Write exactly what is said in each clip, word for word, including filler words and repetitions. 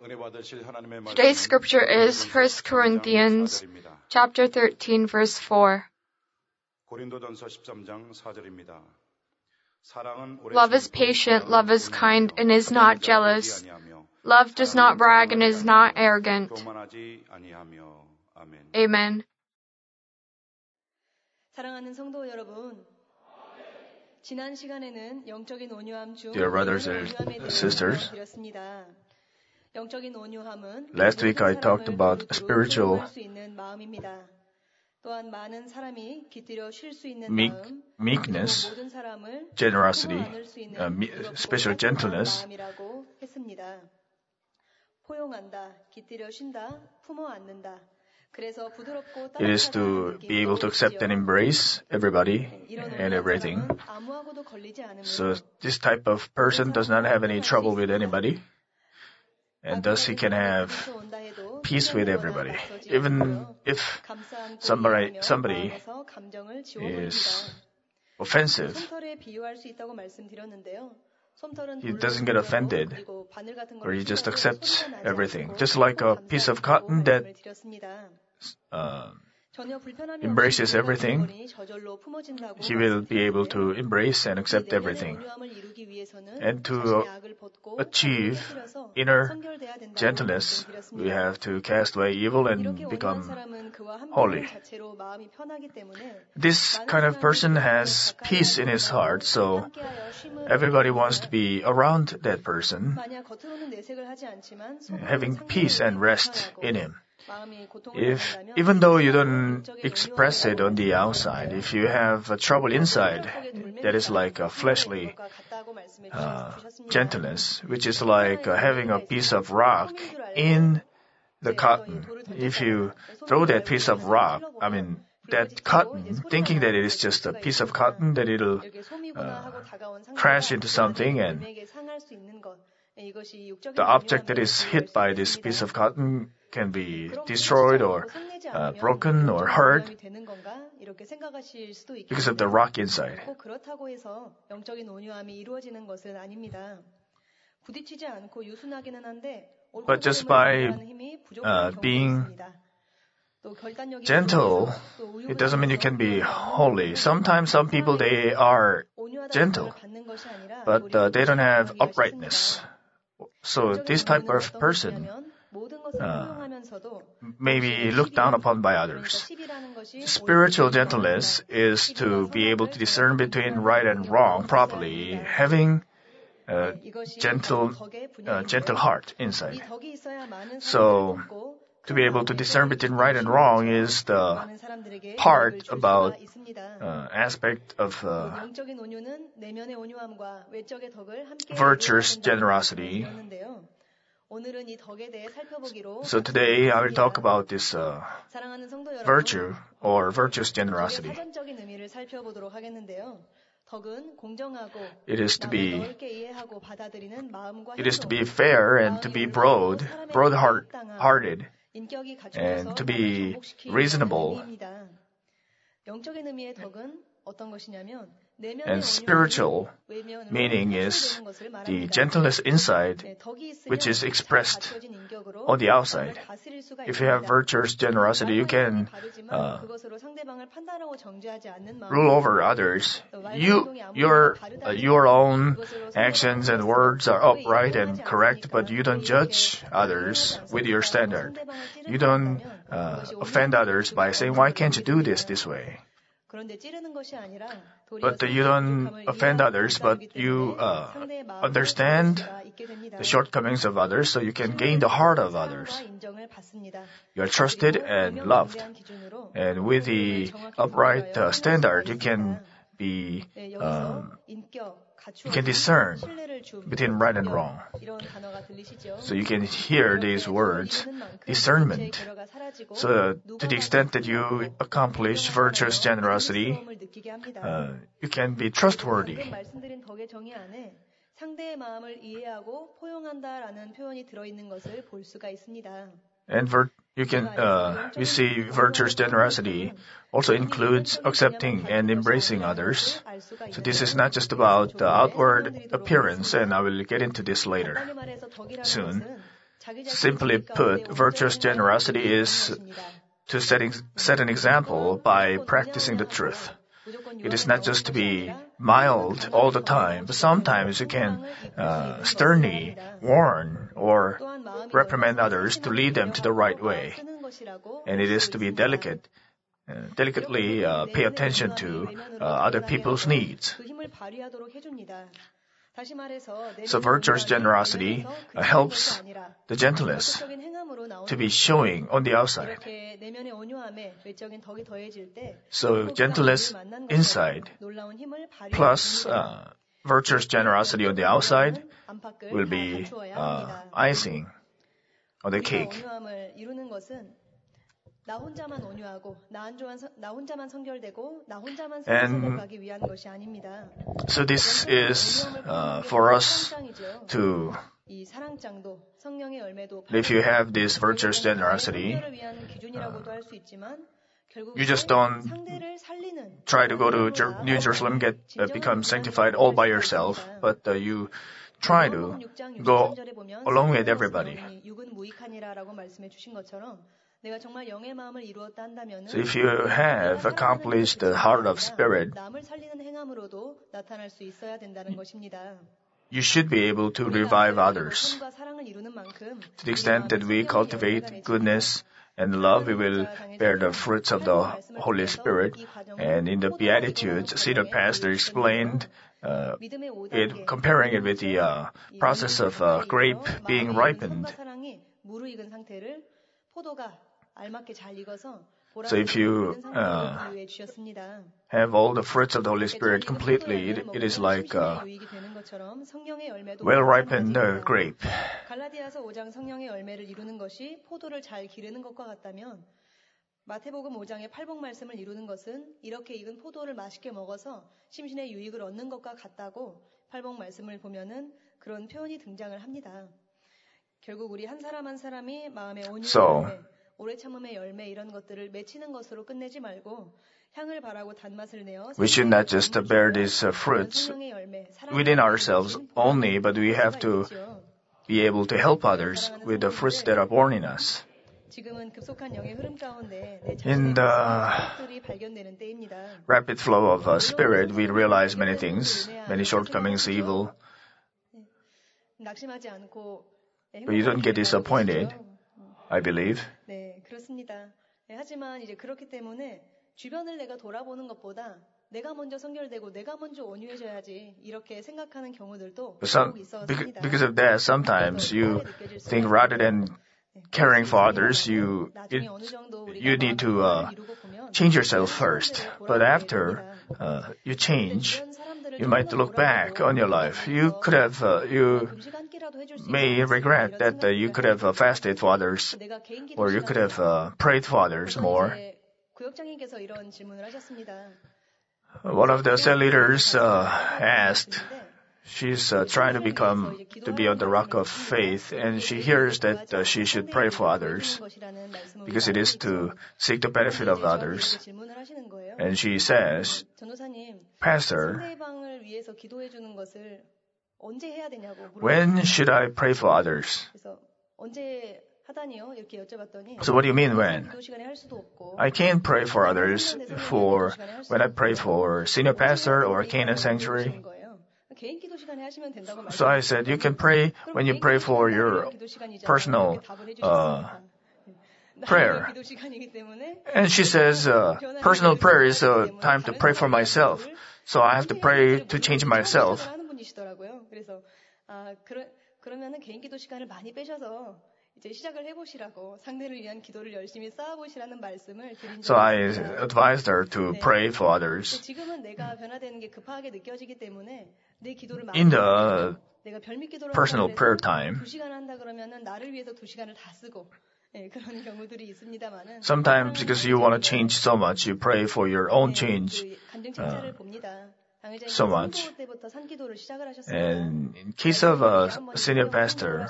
Today's scripture is First Corinthians chapter thirteen, verse four. Love is patient, love is kind, and is not jealous. Love does not brag and is not arrogant. Amen. Dear brothers and sisters, last week I talked about spiritual meek, meekness, generosity, uh, me, special gentleness. It is to be able to accept and embrace everybody and everything. So this type of person does not have any trouble with anybody, and thus he can have peace with everybody. Even if somebody somebody is offensive, he doesn't get offended, or he just accepts everything. Just like a piece of cotton that uh, embraces everything, he will be able to embrace and accept everything. And to uh, achieve inner gentleness, we have to cast away evil and become holy. This kind of person has peace in his heart, so everybody wants to be around that person, having peace and rest in him. If, even though you don't express it on the outside, if you have a trouble inside, that is like a fleshly uh, gentleness, which is like uh, having a piece of rock in the cotton. If you throw that piece of rock, I mean, that cotton, thinking that it is just a piece of cotton, that it'll uh, crash into something, and the object that is hit by this piece of cotton can be destroyed or uh, broken or hurt because of the rock inside. But just by uh, being gentle, it doesn't mean you can be holy. Sometimes some people, they are gentle, but uh, they don't have uprightness. So this type of person uh, may be looked down upon by others. Spiritual gentleness is to be able to discern between right and wrong properly, having a gentle, uh, gentle heart inside. So to be able to discern between right and wrong is the part about uh, aspect of uh, virtuous generosity. So today I will talk about this uh, virtue or virtuous generosity. It is to be it is to be fair and to be broad, broad-hearted, and to be reasonable. And spiritual meaning is the gentleness inside, which is expressed on the outside. If you have virtuous generosity, you can uh, rule over others. You, your, uh, your own actions and words are upright and correct, but you don't judge others with your standard. You don't uh, offend others by saying, "Why can't you do this this way?" But you don't offend others, but you uh, understand the shortcomings of others, so you can gain the heart of others. You are trusted and loved. And with the upright uh, standard, you can be, um, you can discern between right and wrong. So you can hear these words, discernment. So to the extent that you accomplish virtuous generosity, uh, you can be trustworthy. And vir- you can uh, we see virtuous generosity also includes accepting and embracing others. So this is not just about the outward appearance, and I will get into this later, soon. Simply put, virtuous generosity is to set, ex- set an example by practicing the truth. It is not just to be mild all the time, but sometimes you can uh, sternly warn or reprimand others to lead them to the right way. And it is to be delicate, uh, delicately uh, pay attention to uh, other people's needs. So virtuous generosity uh, helps the gentleness to be showing on the outside. So gentleness inside plus uh, virtuous generosity on the outside will be uh, icing on the cake. And so this is uh, for us to, if you have this virtuous generosity, uh, you just don't try to go to Jer- New Jerusalem, get uh, become sanctified all by yourself, but uh, you try to go along with everybody. So if you have accomplished the heart of spirit, you should be able to revive others. To the extent that we cultivate goodness and love, we will bear the fruits of the Holy Spirit. And in the Beatitudes, Senior Pastor explained uh, it, comparing it with the uh, process of uh, grape being ripened. So if you uh, have all the fruits of the Holy Spirit completely, it, it is like a well-ripened uh, grape. 마태복음 오 장의 팔복 말씀을 이루는 것은 이렇게 익은 포도를 맛있게 먹어서 심신의 유익을 얻는 것과 같다고 팔복 말씀을 보면은 그런 표현이 등장을 합니다. 결국 우리 한 사람 한 사람이 마음의 온유의 So, 열매, 오래 참음의 열매 이런 것들을 맺히는 것으로 끝내지 말고 향을 바라고 단맛을 내어 we should not just bear these uh, fruits within ourselves only, but we have to be able to help others with the fruits that are born in us. In the rapid flow of uh, spirit, we realize many things, many shortcomings, evil. But you don't get disappointed, I believe. 네, 그렇습니다. 네, 하지만 이제 그렇기 때문에 주변을 내가 돌아보는 것보다 내가 먼저 선결되고 내가 먼저 온유해져야지 이렇게 생각하는 경우들도 Some, 있었습니다. because of that, sometimes you think rather than caring for others, you it, you need to uh, change yourself first. But after uh, you change, you might look back on your life. You could have, uh, you may regret that uh, you could have uh, fasted for others, or you could have uh, prayed for others more. One of the cell leaders uh, asked, she's uh, trying to become, to be on the rock of faith, and she hears that uh, she should pray for others, because it is to seek the benefit of others. And she says, Pastor, when should I pray for others? So what do you mean when? I can't pray for others for when I pray for senior pastor or Canaan Sanctuary. So I said, you can pray when you pray for your personal uh, prayer. And she says, uh, personal prayer is a time to pray for myself. So I have to pray to change myself. So I advised her to pray for others. In the personal prayer time, sometimes because you want to change so much, you pray for your own change uh, so much. And in case of a senior pastor,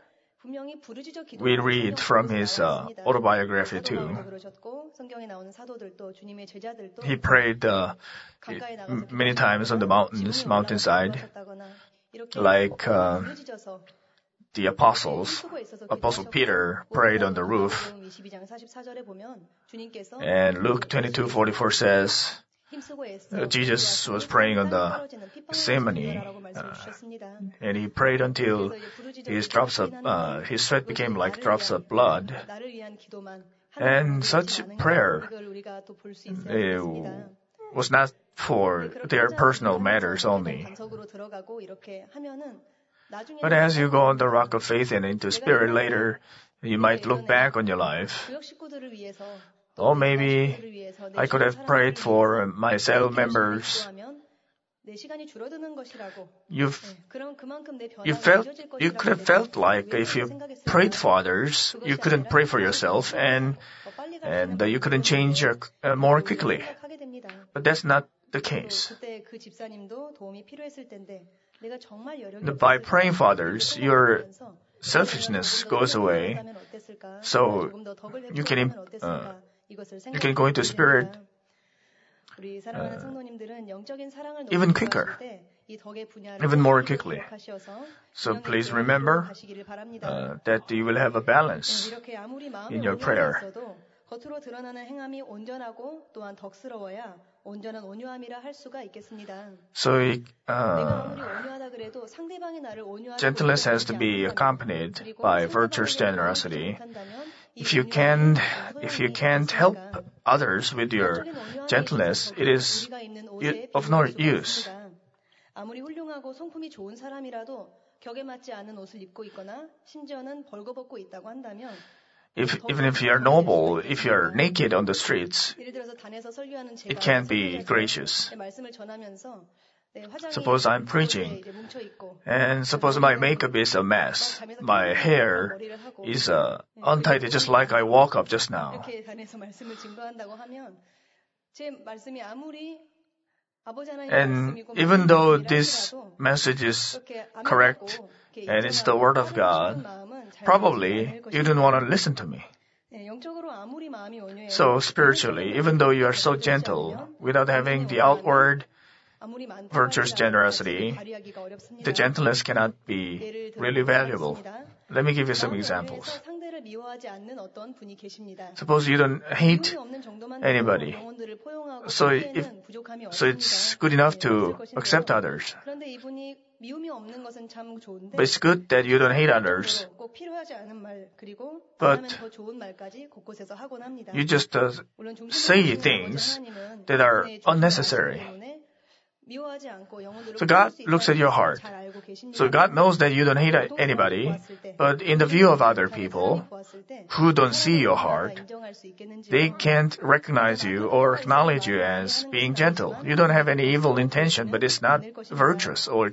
we read from his uh, autobiography too. He prayed uh, many times on the mountains, mountainside, like uh, the apostles, Apostle Peter prayed on the roof. And Luke twenty-two forty-four says, uh, Jesus was praying on the Gethsemane, uh, and he prayed until his drops of, uh, his sweat became like drops of blood. And such prayer uh, was not for their personal matters only. But as you go on the rock of faith and into spirit later, you might look back on your life. Or maybe I could have prayed for my cell members. You've, you felt, you could have felt like if you prayed for others, you couldn't pray for yourself, and and uh, you couldn't change your, uh, more quickly. But that's not the case. By praying for others, your selfishness goes away, so you can uh, you can go into spirit uh, even quicker, even more quickly. So please remember uh, that you will have a balance in your prayer. 겉으로 드러나는 행함이 온전하고 또한 덕스러워야 온전한 온유함이라 할 수가 있겠습니다. So uh, gentleness has to be accompanied by virtuous generosity. If you can, if you can't help others with your gentleness, it is of no use. 아무리 훌륭하고 성품이 좋은 사람이라도 격에 맞지 않은 옷을 입고 있거나 심지어는 벌거벗고 있다고 한다면. If, even if you are noble, if you are naked on the streets, it can't be gracious. Suppose I'm preaching, and suppose my makeup is a mess. My hair is uh, untidy just like I woke up just now. And even though this message is correct, and it's the Word of God, probably you don't want to listen to me. So spiritually, even though you are so gentle, without having the outward virtuous generosity, the gentleness cannot be really valuable. Let me give you some examples. Suppose you don't hate anybody, so if, so it's good enough to accept others. But it's good that you don't hate others. But you just uh, say things that are unnecessary. So God looks at your heart. So God knows that you don't hate anybody, but in the view of other people who don't see your heart, they can't recognize you or acknowledge you as being gentle. You don't have any evil intention, but it's not virtuous or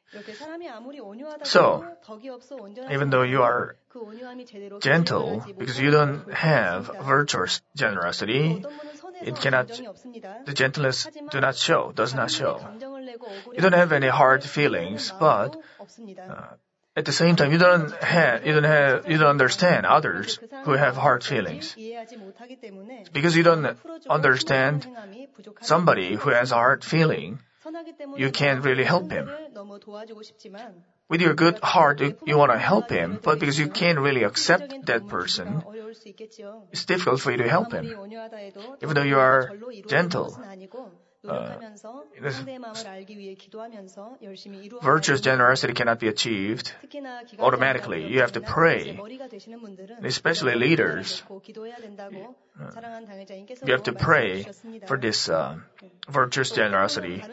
so, even though you are gentle, because you don't have virtuous generosity, it cannot, the gentleness do not show, does not show. You don't have any hard feelings, but uh, at the same time, you don't have, you don't have, you don't understand others who have hard feelings. Because you don't understand somebody who has a hard feeling, you can't really help him. With your good heart, you, you want to help him, but because you can't really accept that person, it's difficult for you to help him. Even though you are gentle, uh, virtuous generosity cannot be achieved automatically. You have to pray, especially leaders. Uh, you have to pray for this uh, virtuous generosity.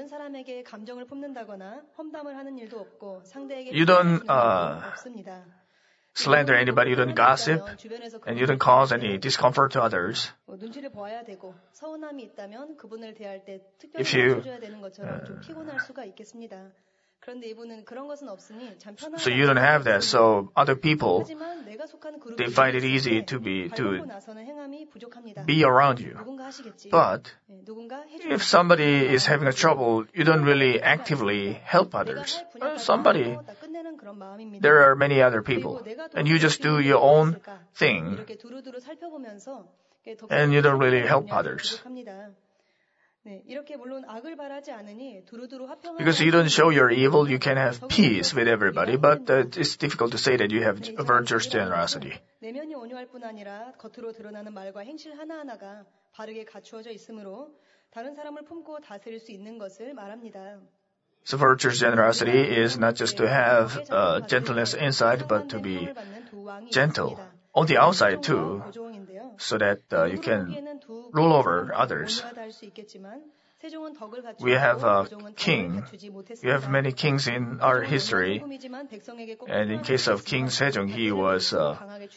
You don't uh, slander anybody, you don't gossip, and you don't cause any discomfort to others. If you, uh, so you don't have that, so other people, they find it easy to be, to be around you. But if somebody is having a trouble, you don't really actively help others. Somebody, there are many other people, and you just do your own thing, and you don't really help others. Because you don't show your evil, you can have peace with everybody, but uh, it's difficult to say that you have virtuous generosity. 내면이 온유할 뿐 아니라 겉으로 드러나는 말과 행실 하나하나가 바르게 갖추어져 있으므로 다른 사람을 품고 다스릴 수 있는 것을 말합니다. So virtuous generosity is not just to have uh, gentleness inside, but to be gentle on the outside too, so that uh, you can rule over others. We have a king. We have many kings in our history. And in case of King Sejong, he was uh,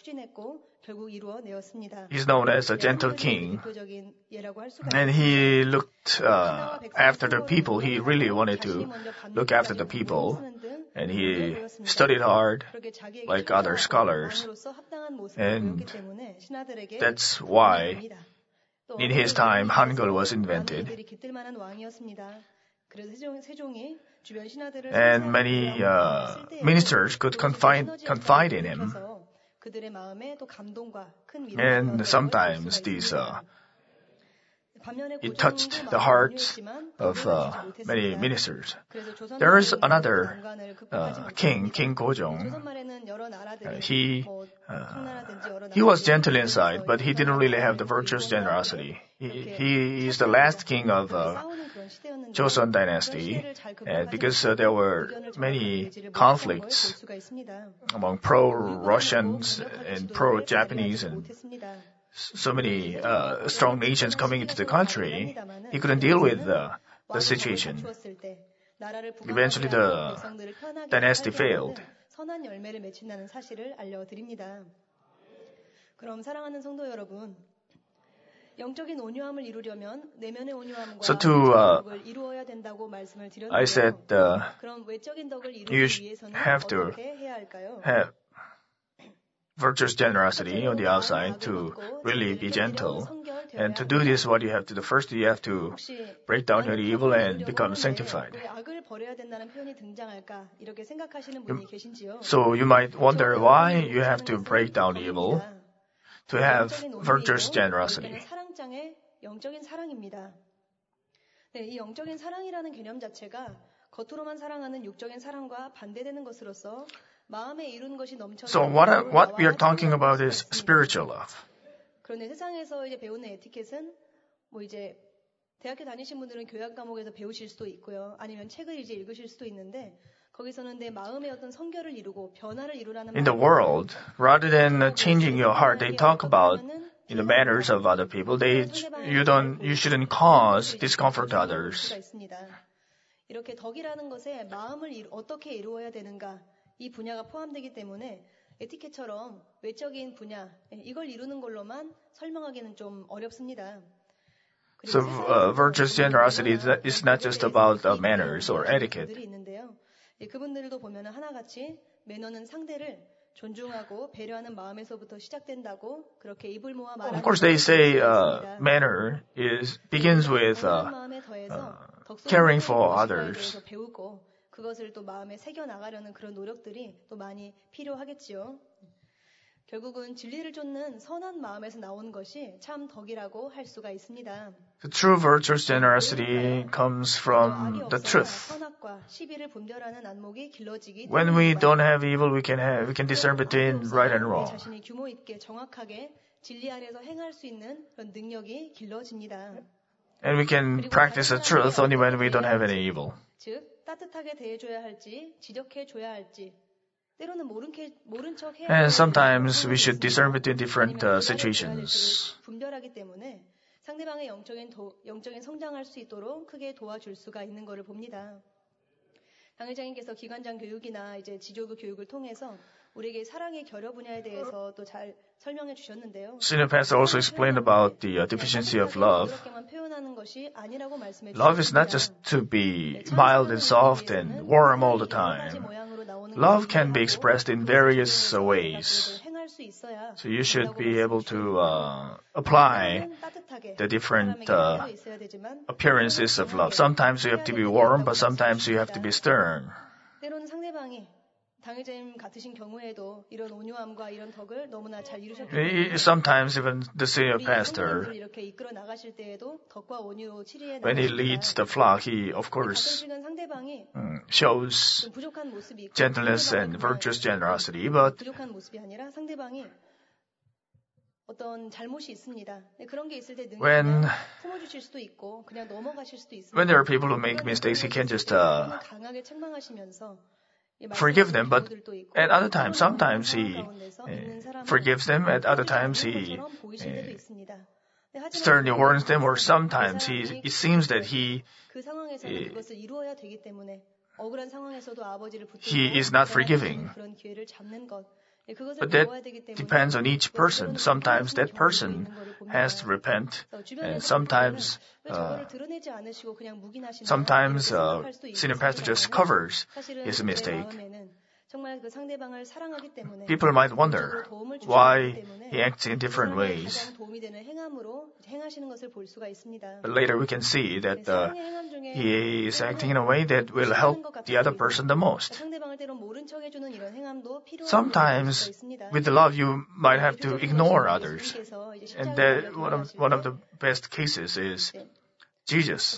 he's known as a gentle king. And he looked uh, after the people. He really wanted to look after the people. And he studied hard like other scholars. And that's why in his time, Hangul was invented. And many uh, ministers could confide, confide in him. And sometimes these uh, it touched the hearts of uh, many ministers. There is another uh, king, King Gojong. Uh, he uh, he was gentle inside, but he didn't really have the virtuous generosity. He, he is the last king of uh, Joseon dynasty, and because uh, there were many conflicts among pro-Russians and pro-Japanese and so many uh, strong nations coming into the country, he couldn't deal with uh, the situation. Eventually, the dynasty failed. So to, uh, I said, uh, you have to have virtuous generosity on the outside to really be gentle. And to do this, what you have to do first, you have to break down your evil and become sanctified. So you might wonder why you have to break down evil to have virtuous generosity. 이 영적인 사랑이라는 개념 자체가 겉으로만 사랑하는 육적인 사랑과 반대되는 것으로서 마음에 이룬 것이 넘쳐서 So what are, what we are talking about is spiritual love. 그런데 세상에서 이제 배우는 에티켓은 뭐 이제 대학교 다니신 분들은 교양 과목에서 배우실 수도 있고요. 아니면 책을 이제 읽으실 수도 있는데 거기서는 내 마음의 어떤 성결을 이루고 변화를 이루라는 In the world, rather than changing your heart, they talk about in the manners of other people. They you don't you shouldn't cause discomfort to others. 이렇게 덕이라는 것에 마음을 어떻게 이루어야 되는가 이 분야가 포함되기 때문에 에티켓처럼 외적인 분야 이걸 이루는 걸로만 설명하기는 좀 어렵습니다. So uh, virtuous generosity is not just about uh, manners or etiquette. 그분들도 보면 하나같이 매너는 상대를 존중하고 배려하는 마음에서부터 시작된다고 그렇게 입을 모아 말하는. Of course, they say uh, manner is begins with uh, uh, caring for others. 배우고 그것을 또 마음에 새겨 나가려는 그런 노력들이 또 많이 필요하겠지요. 결국은 진리를 쫓는 선한 마음에서 나온 것이 참 덕이라고 할 수가 있습니다. The true virtuous generosity comes from the truth. When we don't have evil, we can have we can discern between right and wrong. 자신이 규모 있게 정확하게 진리 안에서 행할 수 있는 그런 능력이 길러집니다. And we can practice the truth only when we don't have any evil. 즉 따뜻하게 대해줘야 할지 지적해줘야 할지. And sometimes we should discern between different uh, situations. 분별하기 때문에 상대방의 영적인 도, 영적인 성장할 수 있도록 크게 도와줄 수가 있는 것을 봅니다. 당회장님께서 기관장 교육이나 이제 지조부 교육을 통해서 우리에게 사랑의 결여 분야에 대해서 또 잘 설명해 주셨는데요. Senior pastor also explained about the uh, deficiency of love. Love is not just to be mild and soft and warm all the time. Love can be expressed in various uh, ways. So you should be able to uh, apply the different uh, appearances of love. Sometimes you have to be warm, but sometimes you have to be stern. 당회자님 같으신 경우에도 이런 온유함과 이런 덕을 너무나 잘 이루셨기 때문에 sometimes even the senior pastor, 이렇게 이끌어 나가실 때에도 덕과 온유로 치리해 when he leads the flock, he of course um, shows gentleness and virtuous generosity, but 부족한 모습이 아니라 상대방이 어떤 잘못이 있습니다. 그런 게 있을 때 when 품어주실 수도 있고 그냥 넘어가실 수도 있습니다. when there are people who make mistakes, he can just uh, 강하게 책망하시면서 forgive them, but at other times, sometimes he uh, forgives them, at other times he uh, sternly warns them, or sometimes he, it seems that he uh, he is not forgiving. But that depends on each person. Sometimes that person has to repent, and sometimes uh, sometimes uh, senior pastor just covers his mistake. People might wonder why he acts in different ways. But later we can see that uh, he is acting in a way that will help the other person the most. Sometimes with the love you might have to ignore others. And that one of, one of the best cases is Jesus.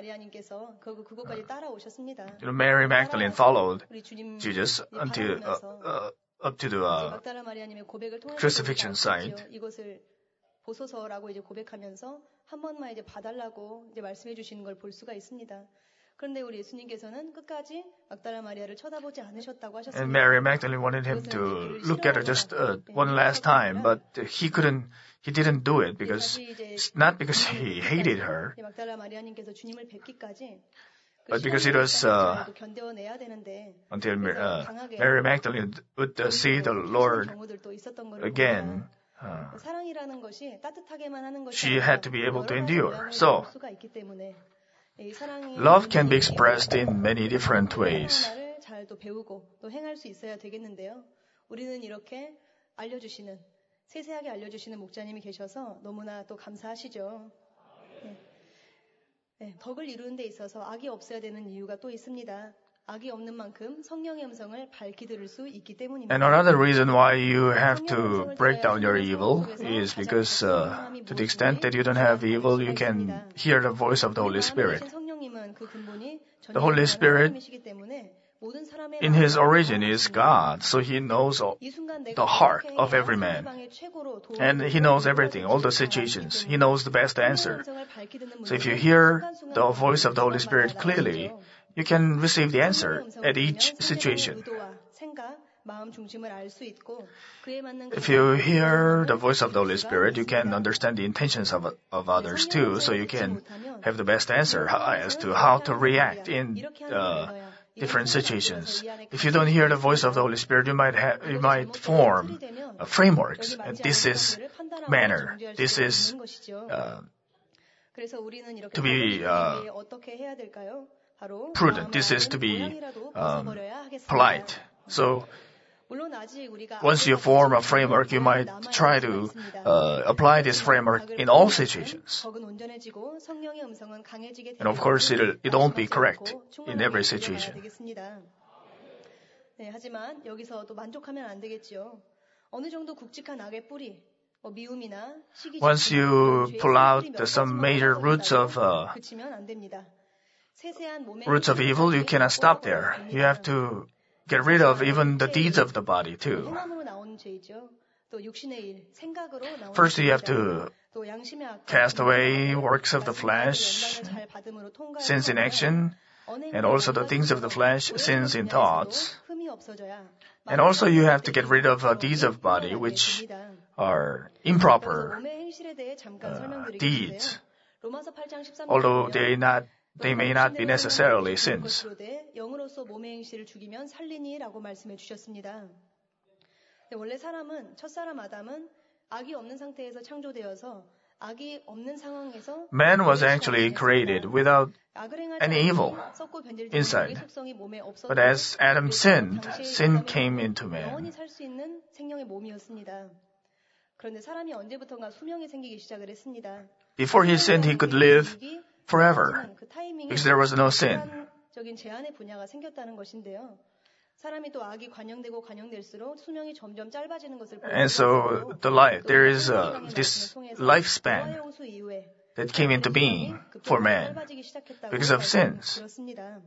You know, Mary Magdalene followed Jesus until uh, uh, up to the uh, crucifixion site. 보소서라고 이제 고백하면서 한 번만 이제 봐달라고 이제 말씀해 주시는 걸 볼 수가 있습니다. 그런데 우리 예수님께서는 끝까지 막달라 마리아를 쳐다보지 않으셨다고 하셨습니다. And Mary Magdalene wanted him to look at her just uh, one last time, but he couldn't. He didn't do it because not because he hated her, but because it was uh, until uh, Mary Magdalene would uh, see the Lord again. Uh, she had to be able to endure. So, love can be expressed in many different ways. 세세하게 알려주시는 목자님이 계셔서 너무나 또 감사하시죠. 네. 네, 덕을 이루는 데 있어서 악이 없어야 되는 이유가 또 있습니다. 악이 없는 만큼 성령의 음성을 밝히 들을 수 있기 때문입니다. And another reason why you have to break down your evil is because uh, to the extent that you don't have evil, you can hear the voice of the Holy Spirit. The Holy Spirit in his origin is God, so he knows all, the heart of every man. And he knows everything, all the situations. He knows the best answer. So if you hear the voice of the Holy Spirit clearly, you can receive the answer at each situation. If you hear the voice of the Holy Spirit, you can understand the intentions of, of others too, so you can have the best answer as to how to react in uh, different situations. If you don't hear the voice of the Holy Spirit, you might ha- you might form uh, frameworks. And this is manner. This is uh, to be uh, prudent. This is to be um, polite. So once you form a framework, you might try to uh, apply this framework in all situations. And of course, it it won't be correct in every situation. 네, 하지만 여기서 또 만족하면 안 되겠죠. 어느 정도 굵직한 악의 뿌리, 뭐 미움이나 시기. Once you pull out the, some major roots of uh, roots of evil, you cannot stop there. You have to get rid of even the deeds of the body too. First, you have to cast away works of the flesh, sins in action, and also the things of the flesh, sins in thoughts. And also you have to get rid of uh, deeds of body which are improper uh, deeds, although they not they may not be necessarily sins. 원래 사람은 첫사람 아담은 악이 없는 상태에서 창조되어서 악이 없는 상황에서 Man was actually created without any evil inside. But as Adam sinned, sin came into man. 영원히 살 수 있는 생명의 몸이었습니다. 그런데 사람이 언제부턴가 수명이 생기기 시작을 했습니다. Before he sinned, he could live forever because there was no sin. 적인 제한의 분야가 생겼다는 것인데요. 사람이 또 악이 관영되고 관영될수록 수명이 점점 짧아지는 것을 And so the life, there is uh, this lifespan that came into being for man because of sins. 그렇습니다.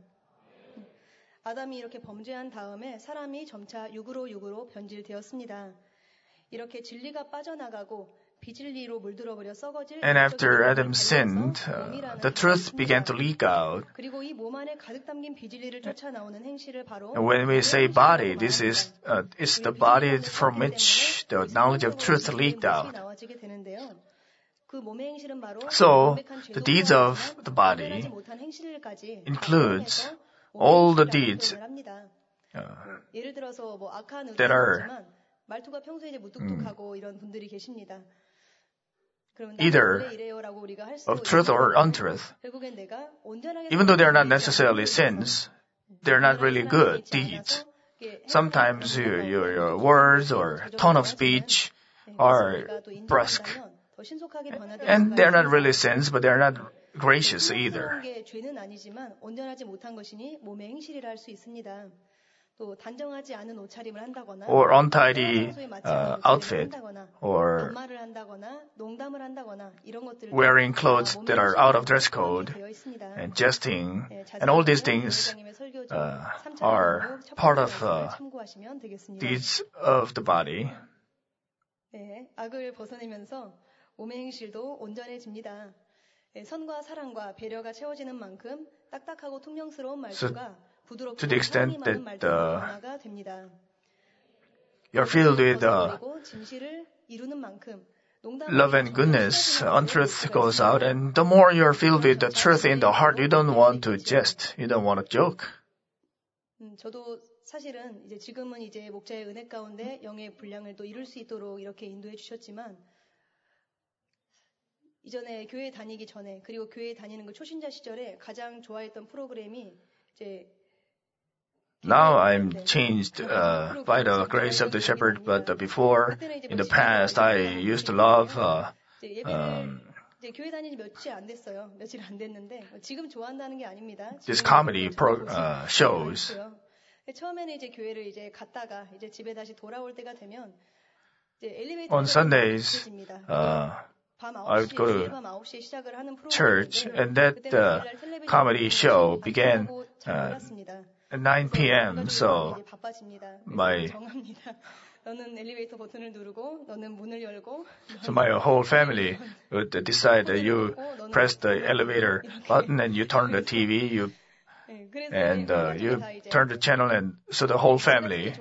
아담이 이렇게 범죄한 다음에 사람이 점차 육으로 육으로 변질되었습니다. 이렇게 진리가 빠져나가고 비진리로 물들어버려 썩어질 And after Adam sinned, uh, the truth began to leak out. 그리고 이 몸 안에 가득 담긴 비진리를 쫓아 나오는 행실을 바로 And when we say body, this is uh, it's the body from which the knowledge of truth leaked out. 나와지게 되는데요. 그 몸의 행실은 바로 So the deeds of the body includes all the deeds uh, 예를 들어서 뭐 악한 that are 말투가 평소에 이제 무뚝뚝하고 이런 분들이 계십니다. either of truth or untruth. Even though they're not necessarily sins, they're not really good deeds. Sometimes your, your, your words or tone of speech are brusque. And they're not really sins, but they're not gracious either. 죄는 아니지만 온전하지 못한 것이니 몸의 행실이라 할 수 있습니다. 또 단정하지 않은 옷차림을 한다거나 or untidy uh, outfit, or 반말을 한다거나 농담을 한다거나 이런 것들을 wearing clothes that are out of dress code, and jesting, and all these things uh, are part of uh, deeds of the body. 네, 악을 벗어내면서 몸의 행실도 온전해집니다. 네, 선과 사랑과 배려가 채워지는 만큼 딱딱하고 퉁명스러운 말투가 부드럽고 to the extent that uh, 됩니다. you're filled with uh, 진실을 이루는 만큼 love and goodness, untruth goes out, and the more you're filled with the truth in the heart, you don't want to jest, you don't want to joke. 음, 저도 사실은 이제 지금은 이제 목자의 은혜 가운데 영의 분량을 또 이룰 수 있도록 이렇게 인도해 주셨지만 이전에 교회 다니기 전에 그리고 교회 다니는 그 초신자 시절에 가장 좋아했던 프로그램이 이제 Now I'm changed uh, by the grace of the shepherd, but uh, before, in the past, I used to love uh, um, 교회 다니지 며칠 안 됐어요. 며칠 안 됐는데 지금 좋아한다는 게 아닙니다. these comedy pro, uh, shows. 처음에는 이제 교회를 이제 갔다가 이제 집에 다시 돌아올 때가 되면 이제 엘리베이터 On Sundays, uh, I would go to church, and that uh, comedy show began uh, at nine p.m. So my so my whole family would decide that you press the elevator button and you turn the T V, you and uh, you turn the channel, and so the whole family.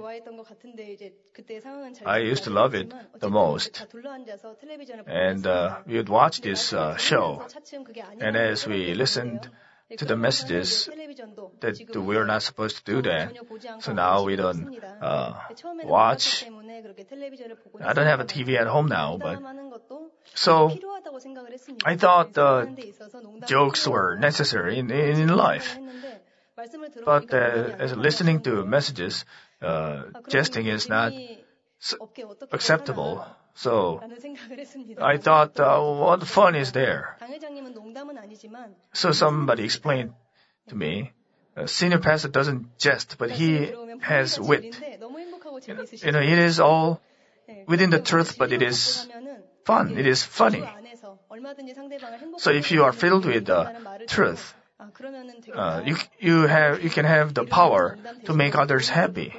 I used to love it the most, and uh, we would watch this uh, show, and as we listened to the messages that we are not supposed to do that, so now we don't uh, watch. I don't have a T V at home now, but so I thought uh, jokes were necessary in, in life. But uh, as listening to messages, uh, jesting is not s- acceptable. So I thought, uh, what fun is there? So somebody explained to me, a senior pastor doesn't jest, but he has wit. You know, it is all within the truth, but it is fun. It is funny. So if you are filled with the truth, Uh, you you have you can have the power to make others happy.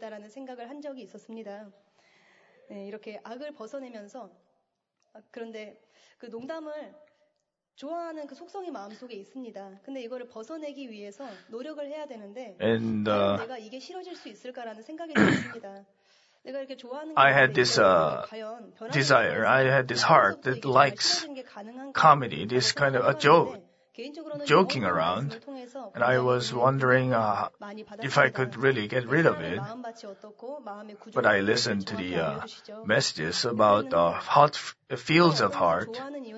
이렇게 악을 벗어내면서 그런데 그 농담을 좋아하는 그 속성이 마음속에 있습니다. 근데 이거를 벗어내기 위해서 노력을 해야 되는데 And uh, 내가 이게 싫어질 수 있을까라는 생각이 들었습니다. 내가 이렇게 좋아하는 I had this uh, desire. I had this heart that likes comedy, this kind of a joke. joking around, and I was wondering uh, if I could really get rid of it. But I listened to the uh, messages about the hot f- fields of heart.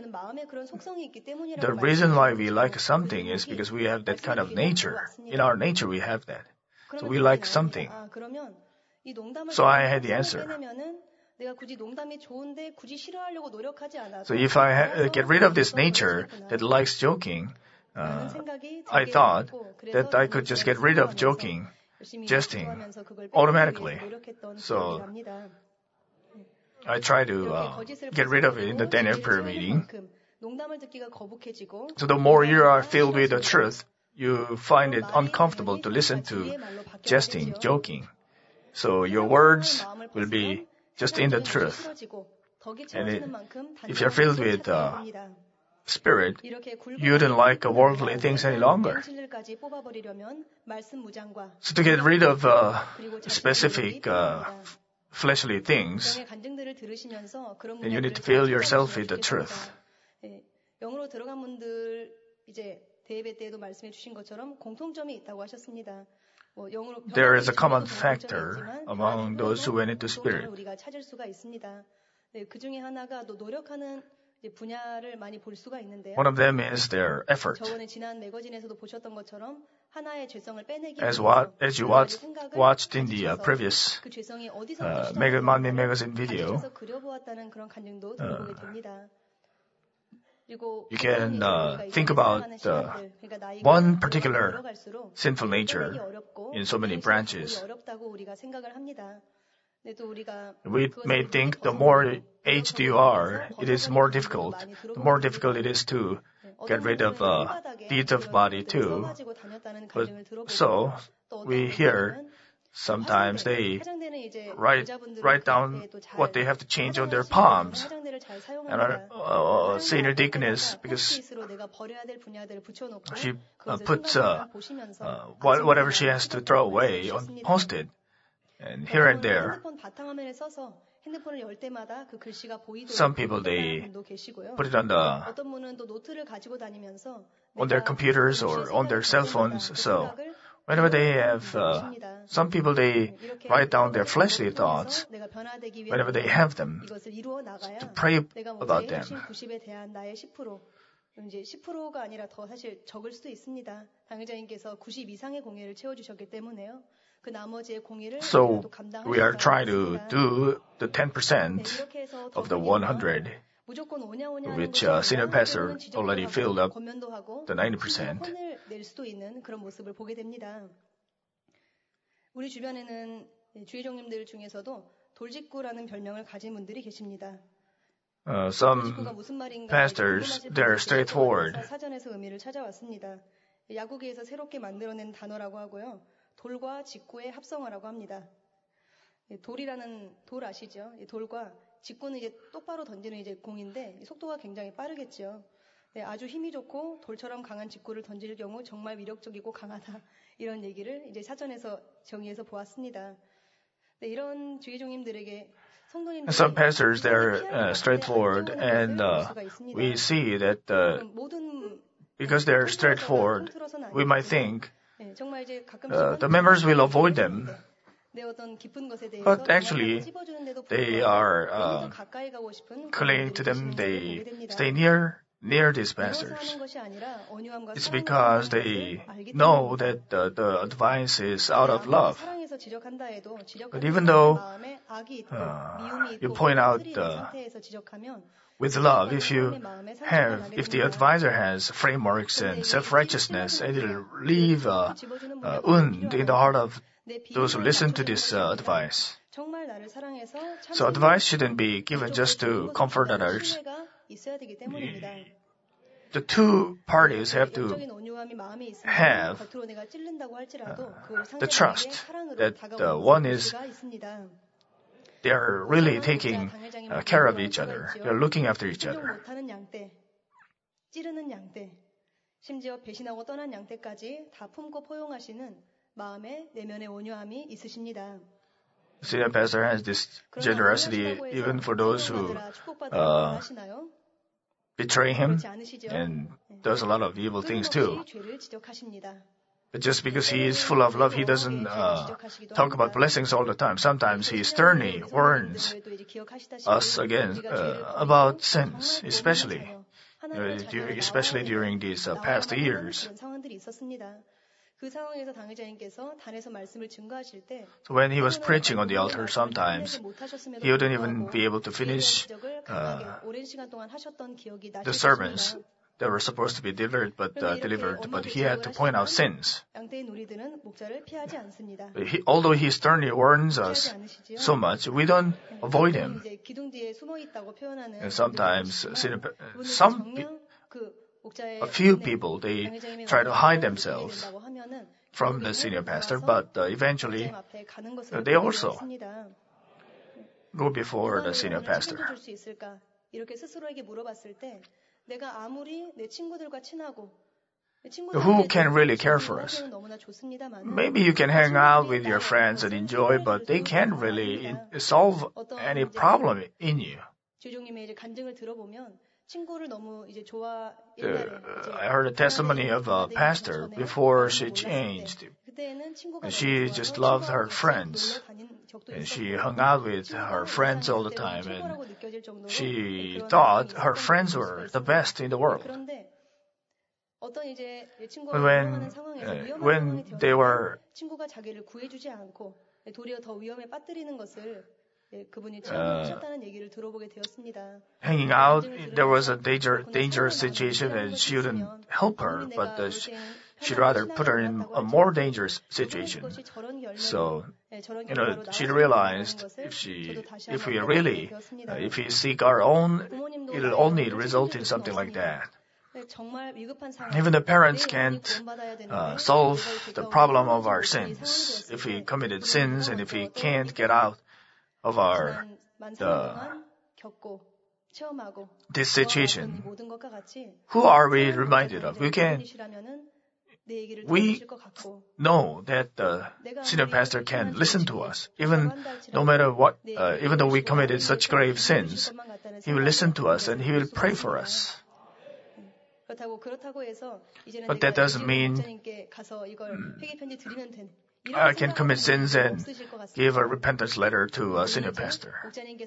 The reason why we like something is because we have that kind of nature. In our nature, we have that. So we like something. So I had the answer. So if I ha- get rid of this nature that likes joking, uh, I thought that I could just get rid of joking jesting automatically. So I try to uh, get rid of it in the Daniel prayer meeting. So the more you are filled with the truth, you find it uncomfortable to listen to jesting, joking. So your words will be just in the truth. And it, if you're filled with uh, Spirit, you wouldn't like uh, worldly things any longer. So to get rid of uh, specific uh, fleshly things, then you need to fill yourself with the truth. 영으로 들어간 분들 이제 대예배 때에도 말씀해 주신 것처럼 공통점이 있다고 하셨습니다. There is a common factor among those who went into Spirit. 우리가 찾을 수가 있습니다. 그 중에 하나가 또 노력하는 분야를 많이 볼 수가 있는데요. One of them is their effort. 저번에 지난 매거진에서도 보셨던 것처럼 하나의 죄성을 빼내기 As what as you watched watched in the uh, previous uh, Mega Monday magazine video, 그려보았다는 그런 간증도 들어보게 됩니다. You can uh, think about uh, one particular sinful nature in so many branches. We may think the more aged you are, it is more difficult. The more difficult it is to get rid of uh, deeds of body too. But so we hear sometimes they write write down what they have to change on their palms. And our uh, senior deaconess, because she uh, puts uh, uh, whatever she has to throw away on post-it, and here and there. Some people, they put it on the on their computers or on their cell phones. So whenever they have, uh, some people, they write down their fleshly thoughts whenever they have them to pray about them. 이제 십 퍼센트가 아니라 더 사실 적을 수도 있습니다. 당회장님께서 구십 이상의 공예를 채워주셨기 때문에요. 그 나머지의 공예를 So we are trying to do the ten percent of the one hundred, which uh, senior pastor already filled up the ninety percent. 낼 수도 있는 그런 모습을 보게 됩니다. 우리 주변에는 주의종님들 중에서도 돌직구라는 별명을 가진 분들이 계십니다. Uh, some pastors, they're straightforward. 사전에서 의미를 찾아왔습니다. 야구계에서 새롭게 만들어낸 단어라고 하고요. 돌과 직구의 합성어라고 합니다. 돌이라는 돌 아시죠? 돌과 직구는 이제 똑바로 던지는 이제 공인데 속도가 굉장히 빠르겠죠. 네, 아주 힘이 좋고 돌처럼 강한 직구를 던질 경우 정말 위력적이고 강하다. 이런 얘기를 이제 사전에서 정의해서 보았습니다. 네, 이런 주의종님들에게 Some pastors, they're uh, straightforward, and uh, we see that uh, because they're straightforward, we might think uh, the members will avoid them. But actually, they are uh, clinging to them, they stay near near these pastors. It's because they know that the, the advice is out of love. But even though uh, you point out uh, with love, if you have, if the advisor has frameworks and self-righteousness, it will leave a uh, wound in the heart of those who listen to this uh, advice. So advice shouldn't be given just to comfort others. The two parties have to have uh, the trust that uh, one is, they are really taking uh, care of each other. They are looking after each other. 심지어 배신하고 떠난 양떼까지 다 품고 포용하시는 마음의 내면의 온유함이 있으십니다. Senior pastor has this generosity even for those who uh, betray him and does a lot of evil things too. But just because he is full of love, he doesn't uh, talk about blessings all the time. Sometimes he sternly warns us again uh, about sins, especially uh, during, especially during these uh, past years. So when he was preaching on the altar, sometimes he wouldn't even be able to finish uh, the sermons that were supposed to be delivered, but uh, delivered, but he had to point out sins. He, although he sternly warns us so much, we don't avoid him. And sometimes, some, a few people, they try to hide themselves from the senior pastor, but uh, eventually uh, they also go before the senior pastor. Who can really care for us? Maybe you can hang out with your friends and enjoy, but they can't really in- solve any problem in you. Uh, I heard a testimony of a pastor before she changed. She just loved her friends. And she hung out with her friends all the time, and she thought her friends were the best in the world. But when, uh, when they were uh, hanging out, there was a danger, dangerous situation and she wouldn't help her, but uh, she, she'd rather put her in a more dangerous situation. So, you know, she realized if she, if we really, uh, if we seek our own, it'll only result in something like that. Even the parents can't uh, solve the problem of our sins. If we committed sins and if we can't get out of our the, this situation, who are we reminded of? We can we know that the senior pastor can listen to us, even no matter what, uh, even though we committed such grave sins, he will listen to us and he will pray for us. But that doesn't mean I can commit sins and give a repentance letter to a senior pastor.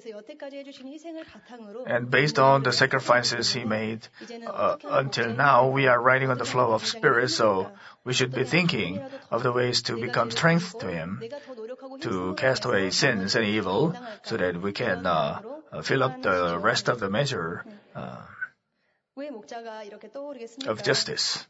And based on the sacrifices he made uh, until now, we are riding on the flow of Spirit, so we should be thinking of the ways to become strength to him, to cast away sins and evil, so that we can uh, fill up the rest of the measure uh, of justice.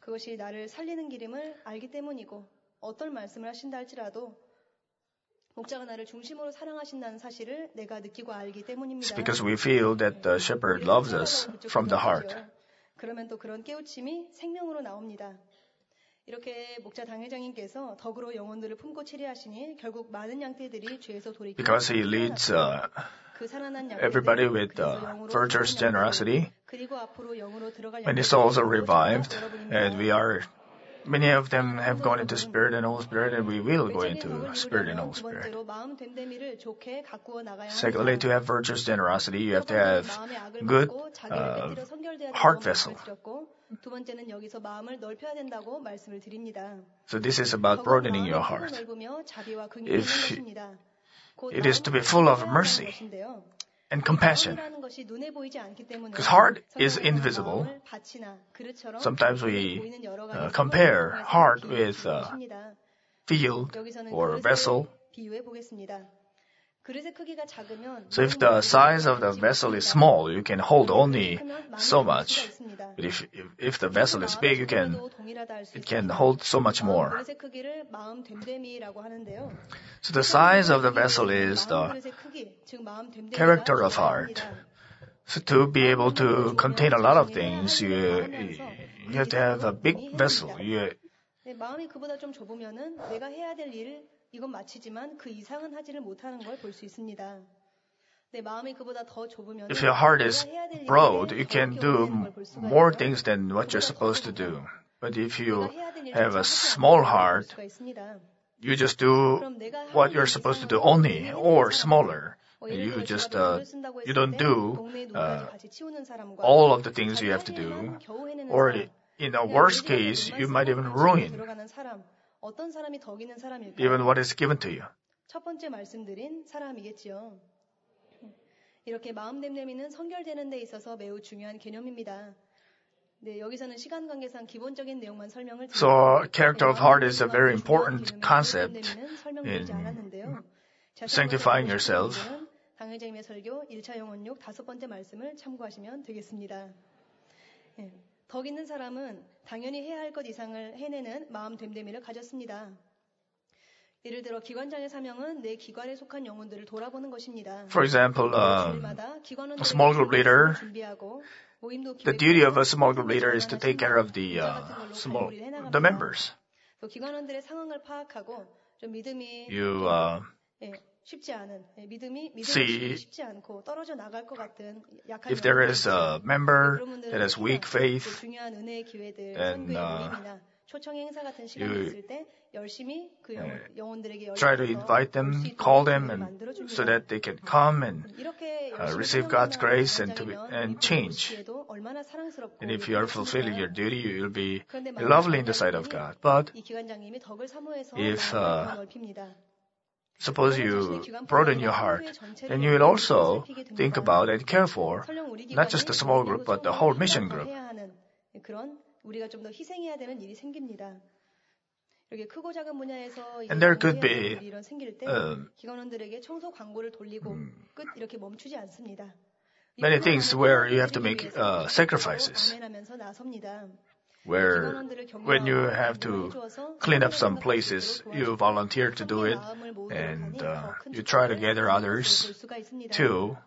어떤 말씀을 하신다 할지라도 목자가 나를 중심으로 사랑하신다는 사실을 내가 느끼고 알기 때문입니다. It's because we feel that the shepherd loves us from the heart. 그러면 또 그런 깨우침이 생명으로 나옵니다. 이렇게 목자 당회장님께서 덕으로 영혼들을 품고 치리하시니 결국 많은 양떼들이 죄에서 돌이키고 Because he leads uh, everybody with uh, virtuous generosity, many souls are revived, and we are many of them have gone into Spirit and Holy Spirit, and we will go into Spirit and Holy Spirit. Secondly, to have virtuous generosity, you have to have good uh, heart vessel. So this is about broadening your heart. If it is to be full of mercy and compassion. Because heart is invisible. Sometimes we uh, compare heart with uh, field or vessel. So if the size of the vessel is small, you can hold only so much. But if if, if the vessel is big, you can it can hold so much more. So the size of the vessel is the character of heart. So to be able to contain a lot of things, you you have to have a big vessel. You, 마음이 그보다 좀 좁으면은 내가 해야 될 일을 이건 마치지만 그 이상은 하지를 못하는 걸 볼 수 있습니다. 내 마음이 그보다 더 좁으면 if your heart is broad, you can do more things than what you're supposed to do. But if you have a small heart, you just do what you're supposed to do only, or smaller. You just uh, you don't do uh, all of the things you have to do, or in a worst case, you might even ruin even what is given to you. 첫 번째 말씀드린 사람이겠지요. 이렇게 마음 됨됨이는 선결되는 데 있어서 매우 중요한 개념입니다. 네, 여기서는 시간 관계상 기본적인 내용만 설명을 드립니다. So, character of heart is a very important concept in sanctifying yourself. 당회장님의 설교 일 차 영혼육 다섯 번째 말씀을 참고하시면 되겠습니다. 네. 덕 있는 사람은 당연히 해야 할 것 이상을 해내는 마음 됨됨이를 가졌습니다. 예를 들어 기관장의 사명은 내 기관에 속한 영혼들을 돌아보는 것입니다. For example, um, a small group leader, the duty of a small group leader is to take care of the uh, small the members. 기관원들의 상황을 파악하고 좀 믿음이 You uh, 쉽지 않은 믿음이 see 쉽지 않고 떨어져 나갈 것 같은 약한 if there is a member that has weak faith, 중요한 은혜의 기회들, and 선교의 uh, 모임이나 초청 행사 같은 시간이 있을 때 열심히 그 영혼, 영혼들에게 try to invite them, call them, and so that they can come and uh, receive God's grace and to be, and change. And if you are fulfilling your duty, you will be lovely in the sight of God. But if uh, suppose you broaden your heart, then you will also think about and care for not just the small group, but the whole mission group. 우리가 좀 더 희생해야 되는 일이 생깁니다. 이렇게 크고 작은 분야에서 And there could be 일이 생길 때 um, 기관원들에게 청소 광고를 돌리고 끝 이렇게 멈추지 않습니다. many things where you have to make uh, sacrifices. Where when you have to clean up some places, you volunteer to do it, and uh, you try to gather others too.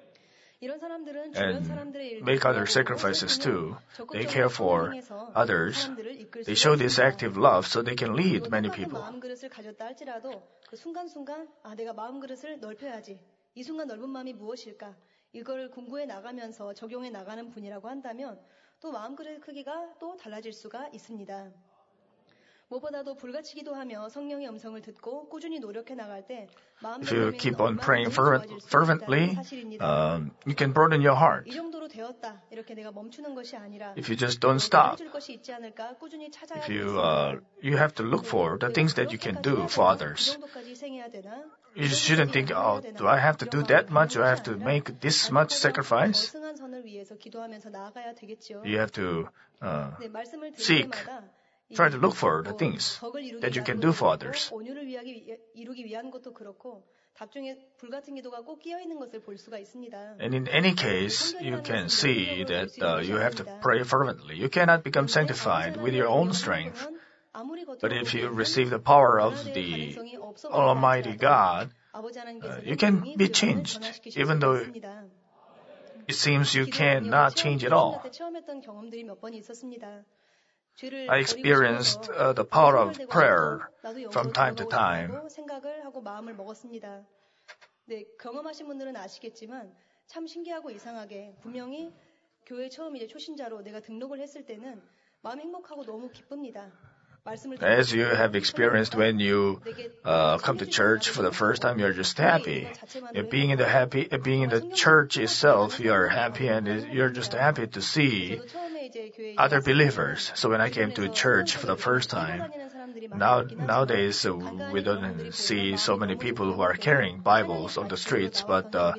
And make other sacrifices too. They care for others. They show this active love so they can lead many people. 마음그릇을 가졌다 할지라도 그 순간순간 아 내가 마음그릇을 넓혀야지. 이 순간 넓은 마음이 무엇일까? 이걸 공부해 나가면서 적용해 나가는 분이라고 한다면 또 마음그릇 크기가 또 달라질 수가 있습니다. 무엇보다도 불같이 기도하며 성령의 음성을 듣고 꾸준히 노력해 나갈 때 If you keep on praying fervent, fervently, um, you can broaden your heart. 이 정도로 되었다. 이렇게 내가 멈추는 것이 아니라 If you just don't stop, 것이 있지 않을까 꾸준히 찾아야 if you uh, you have to look for the things that you can do for others. 이 정도까지 희생해야 되나? You shouldn't think, oh, do I have to do that much? Do I have to make this much sacrifice? 승한 선을 위해서 기도하면서 나아가야 되겠죠. You have to uh, 네, 말씀을 들을 seek. 때마다 Try to look for the things that you can do for others. 온유를 이루기 위한 것도 그렇고 답중에 불같은 기도가 꼭 끼어 있는 것을 볼 수가 있습니다. And in any case, you can see that uh, you have to pray fervently. You cannot become sanctified with your own strength. But if you receive the power of the Almighty God, uh, you can be changed, even though it seems you cannot change at all. I experienced uh, the power of prayer from time to time. 생각을 하고 마음을 먹었습니다. 네, 경험하신 분들은 아시겠지만 참 신기하고 이상하게 분명히 교회 처음 이제 초신자로 내가 등록을 했을 때는 마음 행복하고 너무 기쁩니다. As you have experienced when you uh, come to church for the first time, you're just happy. Being in the happy, being in the church itself, you're happy, and you're just happy to see other believers. So when I came to church for the first time, now nowadays uh, we don't see so many people who are carrying Bibles on the streets, but uh,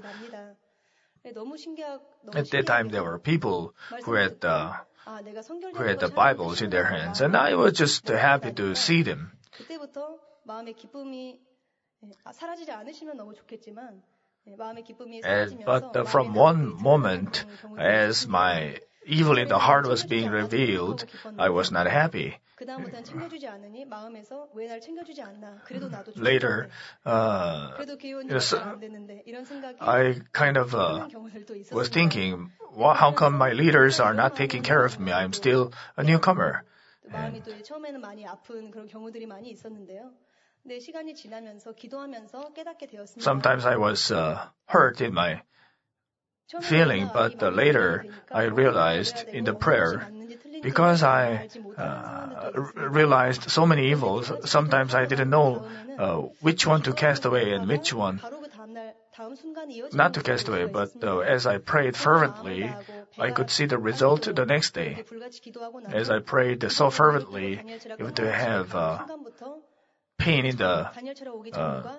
at that time there were people who had uh, who had the Bibles in their hands, and I was just happy to see them. 그때부터 마음의 기쁨이 사라지지 않으시면 너무 좋겠지만 마음의 기쁨이 And, but uh, from one moment, as my evil in the heart was being revealed, I was not happy. 그다음부터는 챙겨주지 않으니 마음에서 왜 날 챙겨주지 않나? 그래도 나도 Later, uh, 그래도 교회원 yes, 안 됐는데 이런 생각이 I kind of uh, was thinking, well, how come my leaders are not taking care of me? I'm still a newcomer. 마음이 또 처음에는 많이 아픈 그런 경우들이 많이 있었는데요. 근데 시간이 지나면서 기도하면서 깨닫게 되었습니다. Sometimes I was uh, hurt in my feeling, but uh, later I realized in the prayer, because I uh, realized so many evils, sometimes I didn't know uh, which one to cast away and which one not to cast away. But uh, as I prayed fervently, I could see the result the next day. As I prayed so fervently, even to have uh, pain in the uh,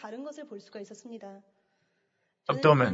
abdomen.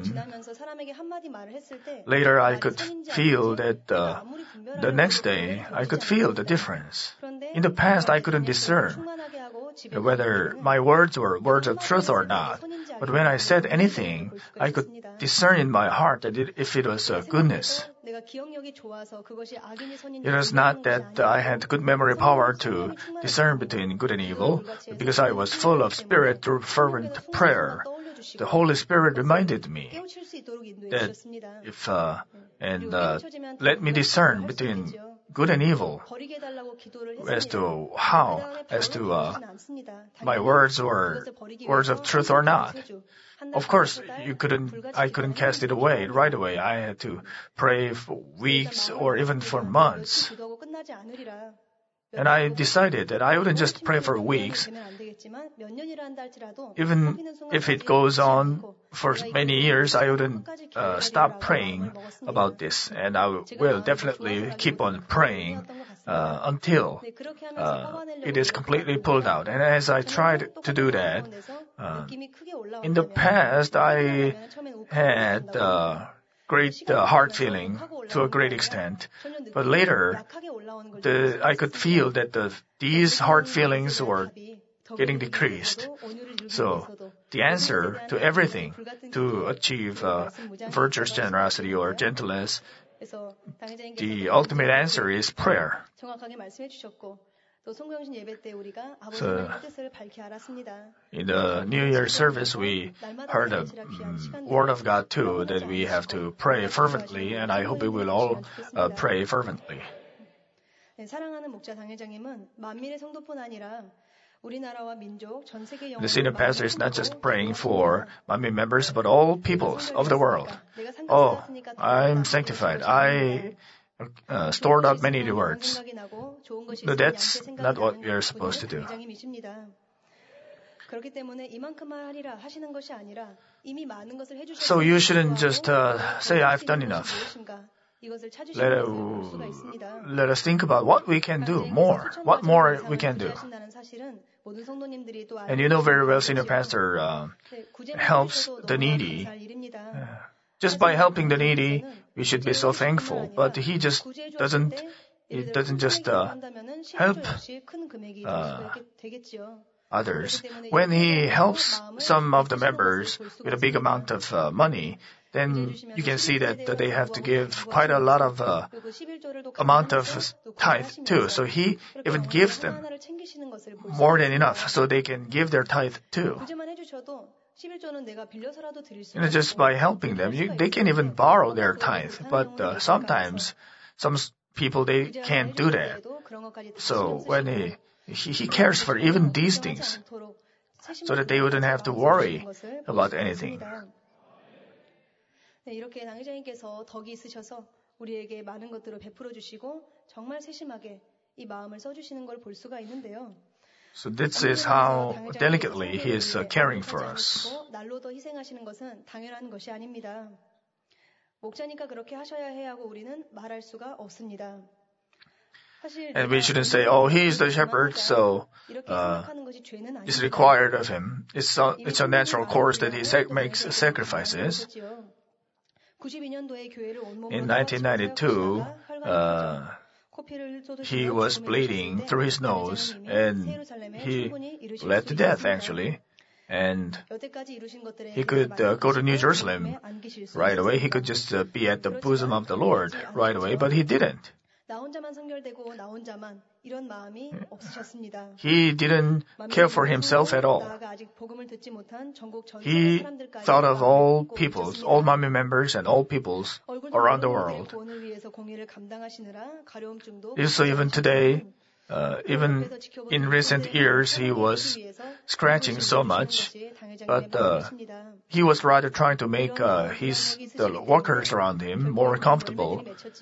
Later, I could feel that uh, the next day, I could feel the difference. In the past, I couldn't discern whether my words were words of truth or not. But when I said anything, I could discern in my heart that it, if it was uh, goodness. It was not that I had good memory power to discern between good and evil, but because I was full of spirit through fervent prayer. The Holy Spirit reminded me that if uh, and uh, let me discern between good and evil as to how, as to uh, my words or words of truth or not. Of course, you couldn't. I couldn't cast it away right away. I had to pray for weeks or even for months. And I decided that I wouldn't just pray for weeks. Even if it goes on for many years, I wouldn't uh, stop praying about this. And I will definitely keep on praying uh, until uh, it is completely pulled out. And as I tried to do that, uh, in the past, I had uh, great uh, heart feeling to a great extent. But later, the, I could feel that the, these heart feelings were getting decreased. So the answer to everything, to achieve uh, virtuous generosity or gentleness, the ultimate answer is prayer. So, in the New Year service, we heard a um, word of God too, that we have to pray fervently, and I hope we will all uh, pray fervently. The senior pastor is not just praying for Manmin members, but all peoples of the world. Oh, I'm sanctified. I uh, stored up many words. No, that's not what we are supposed to do. So you shouldn't just uh, say, I've done enough. Let, uh, let us think about what we can do more. What more we can do. And you know very well, senior pastor uh, helps the needy. Uh, just by helping the needy, we should be so thankful. But he just doesn't. It doesn't just uh, help uh, others. When he helps some of the members with a big amount of uh, money, then you can see that, that they have to give quite a lot of uh, amount of tithe too. So he even gives them more than enough, so they can give their tithe too. You know, just by helping them, you, they can even borrow their tithe. But uh, sometimes some people, they can't do that. So when he, he he cares for even these things, so that they wouldn't have to worry about anything. 이렇게 당회장님께서 덕이 있으셔서 우리에게 많은 것들을 베풀어 주시고 정말 세심하게 이 마음을 써주시는 걸 볼 수가 있는데요. So this is how delicately he is uh, caring for us. 날로 더 희생하시는 것은 당연한 것이 아닙니다. 목자니까 그렇게 하셔야 해 하고 우리는 말할 수가 없습니다. And we shouldn't say, oh, he is the shepherd, so uh, it's required of him. It's a, it's a natural course that he sac- makes sacrifices. In nineteen ninety-two, uh, he was bleeding through his nose, and he bled to death, actually. And he could uh, go to New Jerusalem right away. He could just uh, be at the bosom of the Lord right away, but he didn't. He didn't care for himself at all. He thought of all peoples, all Manmin members and all peoples around the world. So even today, uh, even in recent years, he was scratching so much, but uh, he was rather trying to make uh, his the workers around him more comfortable.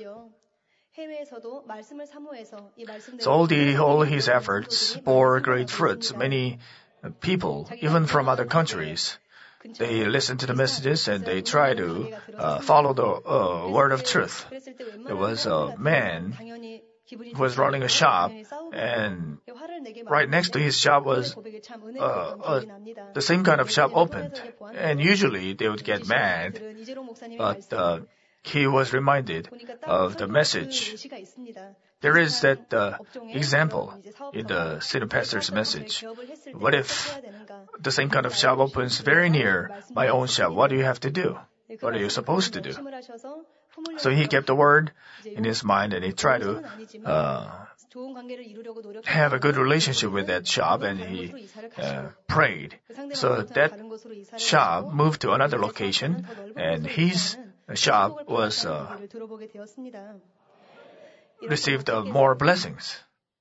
So all, the, all his efforts bore great fruits. Many people, even from other countries, they listen to the messages and they try to uh, follow the uh, word of truth. There was a man who was running a shop, and right next to his shop was uh, uh, the same kind of shop opened. And usually they would get mad, but uh, he was reminded of the message. There is that uh, example in the senior pastor's message. What if the same kind of shop opens very near my own shop? What do you have to do? what are you supposed to do? So he kept the word in his mind and he tried to uh, have a good relationship with that shop, and he uh, prayed. So that shop moved to another location, and his shop was uh, received uh, more blessings.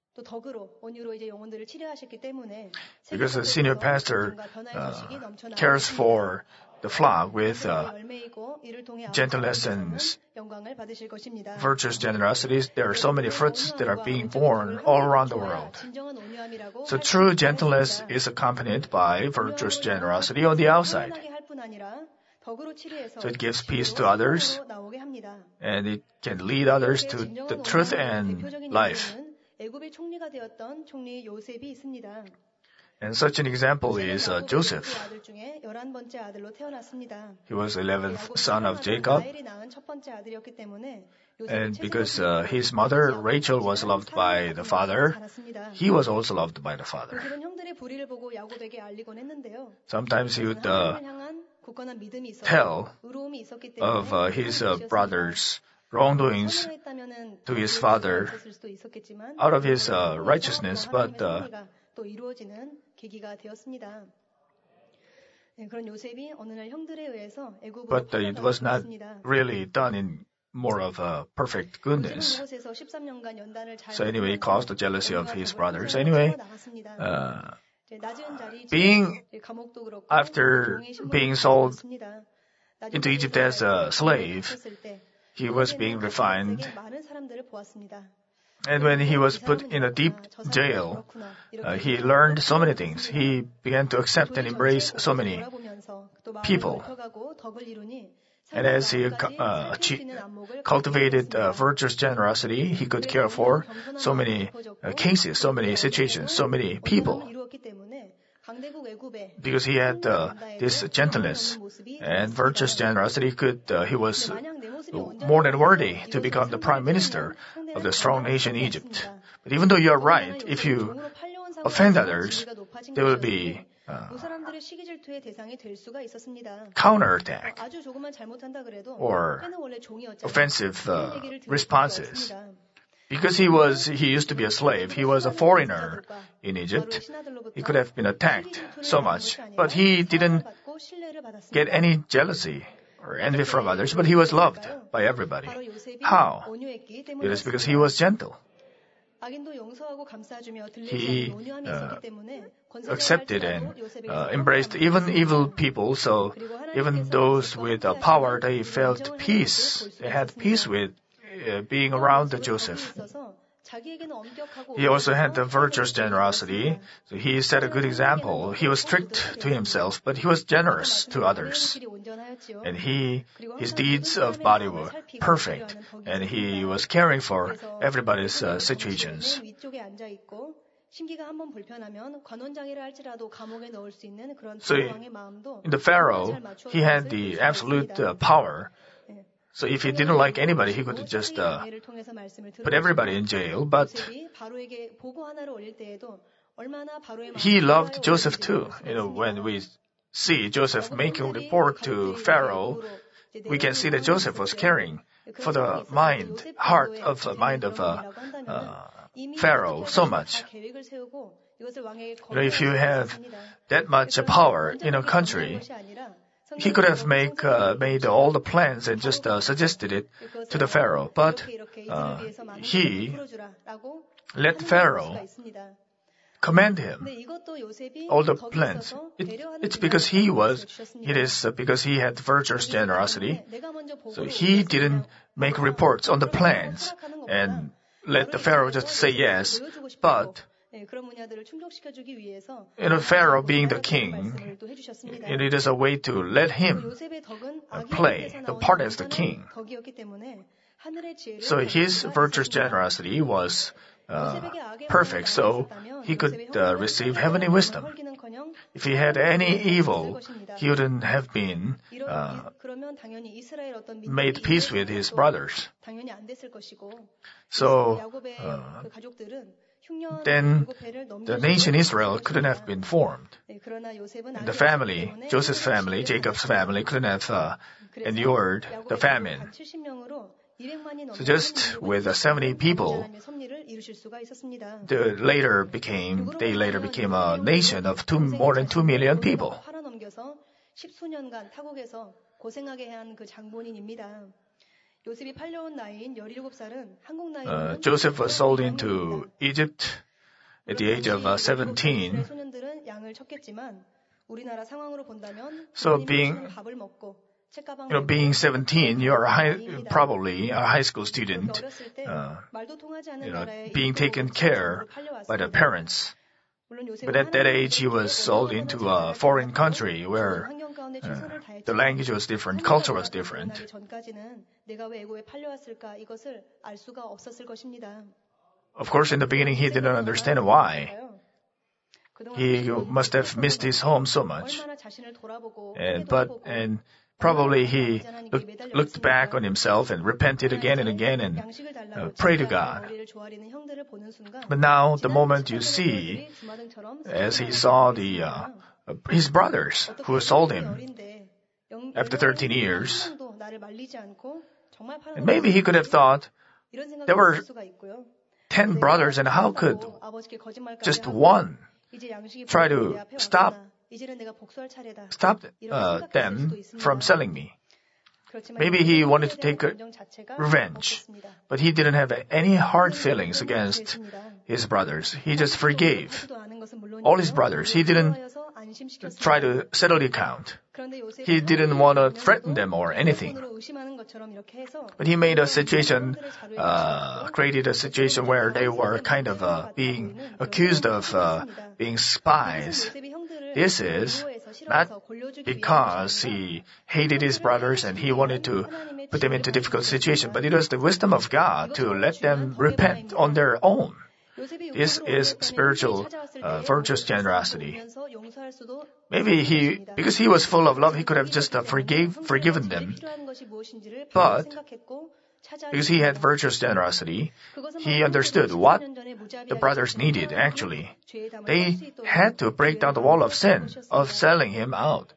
Because the senior pastor uh, cares for the flock with uh, gentleness and virtuous generosity. There are so many fruits that are being born all around the world. So true gentleness is accompanied by virtuous generosity on the outside. So it gives peace to others, and it can lead others to the truth and life. And such an example is uh, Joseph. He was the eleventh son of Jacob. And because uh, his mother, Rachel, was loved by the father, he was also loved by the father. Sometimes he would uh, tell of uh, his uh, brother's wrongdoings to his father out of his uh, righteousness, but uh, but uh, it was not really done in more of a perfect goodness. So anyway, it caused the jealousy of his brothers. Anyway, uh, being after being sold into Egypt as a slave, he was being refined. And when he was put in a deep jail, uh, he learned so many things. He began to accept and embrace so many people. And as he uh, achieved, cultivated uh, virtuous generosity, he could care for so many uh, cases, so many situations, so many people. Because he had uh, this gentleness and virtuous generosity, could uh, he was more than worthy to become the prime minister of the strong nation Egypt. But even though you are right, if you offend others, there will be uh, counterattack or offensive uh, responses. Because he was, he used to be a slave, he was a foreigner in Egypt, he could have been attacked so much, but he didn't get any jealousy or envy from others, but he was loved by everybody. How? It is because he was gentle. He uh, accepted and uh, embraced even evil people, so even those with uh, power, they felt peace. They had peace with uh, being around Joseph. He also had the virtuous generosity. So he set a good example. He was strict to himself, but he was generous to others. And he, his deeds of body were perfect, and he was caring for everybody's uh, situations. So in the Pharaoh, he had the absolute uh, power. So if he didn't like anybody, he could just uh, put everybody in jail. But he loved Joseph too. You know, when we see Joseph making a report to Pharaoh, we can see that Joseph was caring for the mind, heart of the mind of uh, uh, Pharaoh so much. You know, if you have that much power in a country, he could have make, uh, made all the plans and just uh, suggested it to the Pharaoh. But uh, he let Pharaoh command him all the plans. It, it's because he was, it is because he had virtuous generosity. So he didn't make reports on the plans and let the Pharaoh just say yes. But you know, Pharaoh being the king, it is a way to let him play the part as the king. So his virtuous generosity was uh, perfect, so he could uh, receive heavenly wisdom. If he had any evil, he wouldn't have been uh, made peace with his brothers. So uh, then the nation Israel couldn't have been formed. And the family, Joseph's family, Jacob's family, couldn't have uh, endured the famine. So just with uh, seventy people, the later became, they later became a nation of two, more than two million people. Uh, Joseph was sold into Egypt at the age of uh, seventeen. So being, you know, being seventeen, you're a high, probably a high school student, uh, you know, being taken care by the parents. But at that age, he was sold into a foreign country where uh, the language was different, culture was different. Of course, in the beginning, he didn't understand why. He must have missed his home so much. And, but, and probably he looked, looked back on himself and repented again and again and uh, prayed to God. But now, the moment you see, as he saw the uh, his brothers who sold him after thirteen years, and maybe he could have thought, there were ten brothers, and how could just one try to stop stop uh, them from selling me? Maybe he wanted to take a revenge, but he didn't have any hard feelings against his brothers. He just forgave all his brothers. He didn't try to settle the account. He didn't want to threaten them or anything. But he made a situation, uh, created a situation where they were kind of uh, being accused of uh, being spies. This is not because he hated his brothers and he wanted to put them into a difficult situation, but it was the wisdom of God to let them repent on their own. This is spiritual, uh, virtuous generosity. Maybe he, because he was full of love, he could have just uh, forgave, forgiven them. But because he had virtuous generosity, he understood what the brothers needed, actually. They had to break down the wall of sin, of selling him out.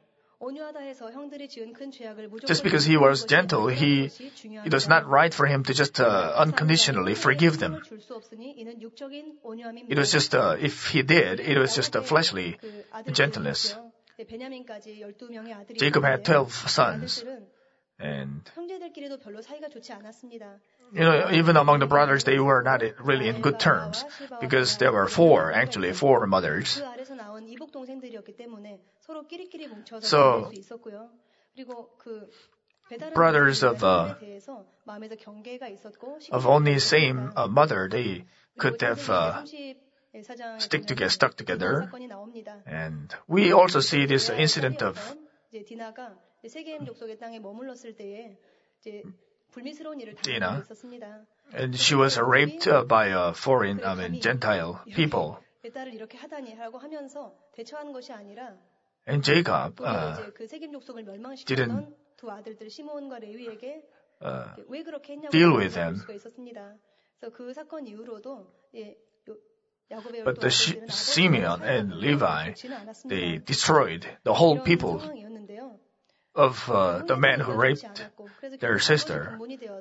Just because he was gentle, he, it was not right for him to just uh, unconditionally forgive them. It was just, uh, if he did, it was just a fleshly gentleness. Jacob had twelve sons. And, you know, even among the brothers, they were not really in good terms, because there were four, actually, four mothers. So, brothers of, uh, of only same uh, mother, they could have uh, stick together, stuck together. And we also see this incident of Dinah, and she was raped uh, by a foreign, I mean, Gentile people. And Jacob uh, didn't uh, deal with them. But the Sh- Simeon and Levi, they destroyed the whole people of uh, the man who raped their sister.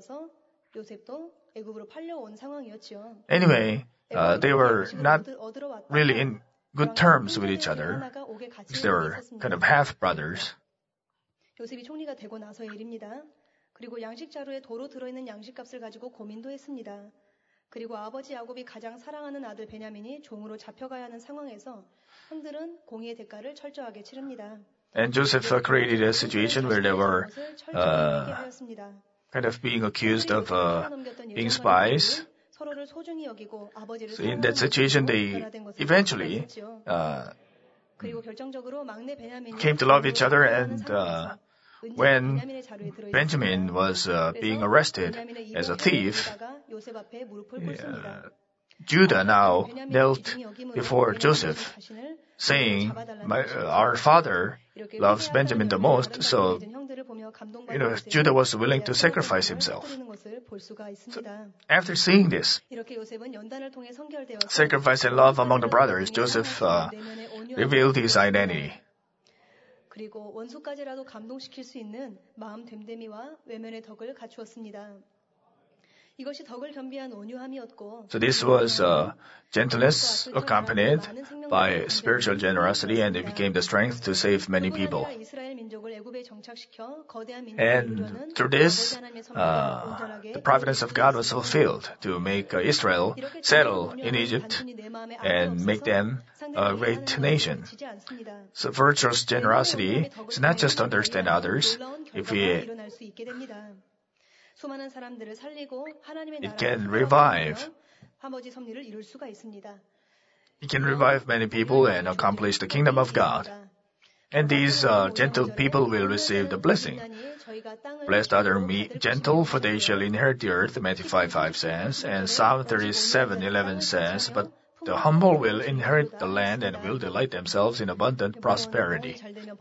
Anyway, uh, they were not really in good terms with each other, because they were kind of half-brothers. 요셉이 총리가 되고 나서 일입니다. 그리고 양식 자루에 도로 들어있는 양식값을 가지고 고민도 했습니다. 그리고 아버지 야곱이 가장 사랑하는 아들 베냐민이 종으로 잡혀가야 하는 상황에서 형들은 공의의 대가를 철저하게 치릅니다. And Joseph uh, created a situation where they were uh, kind of being accused of uh, being spies. So in that situation, they eventually uh, came to love each other, and uh, when Benjamin was uh, being arrested as a thief, uh, Judah now knelt before Joseph, saying, My, uh, our father loves Benjamin the most, so you know, Judah was willing to sacrifice himself. So, after seeing this, sacrifice and love among the brothers, Joseph uh, revealed his identity. 그리고 원수까지라도 감동시킬 수 있는 마음 됨됨이와 외면의 덕을 갖추었습니다. 이것이 덕을 겸비한 온유함이었고. So this was uh, gentleness accompanied by spiritual generosity, and it became the strength to save many people. And through this, uh, the providence of God was fulfilled to make uh, Israel settle in Egypt and make them a great nation. So virtuous generosity is not just to understand others. If we It can revive. It can revive many people and accomplish the kingdom of God. And these uh, gentle people will receive the blessing. Blessed are the me- gentle, for they shall inherit the earth, Matthew five five says. And Psalm thirty-seven eleven says, But the humble will inherit the land and will delight themselves in abundant prosperity.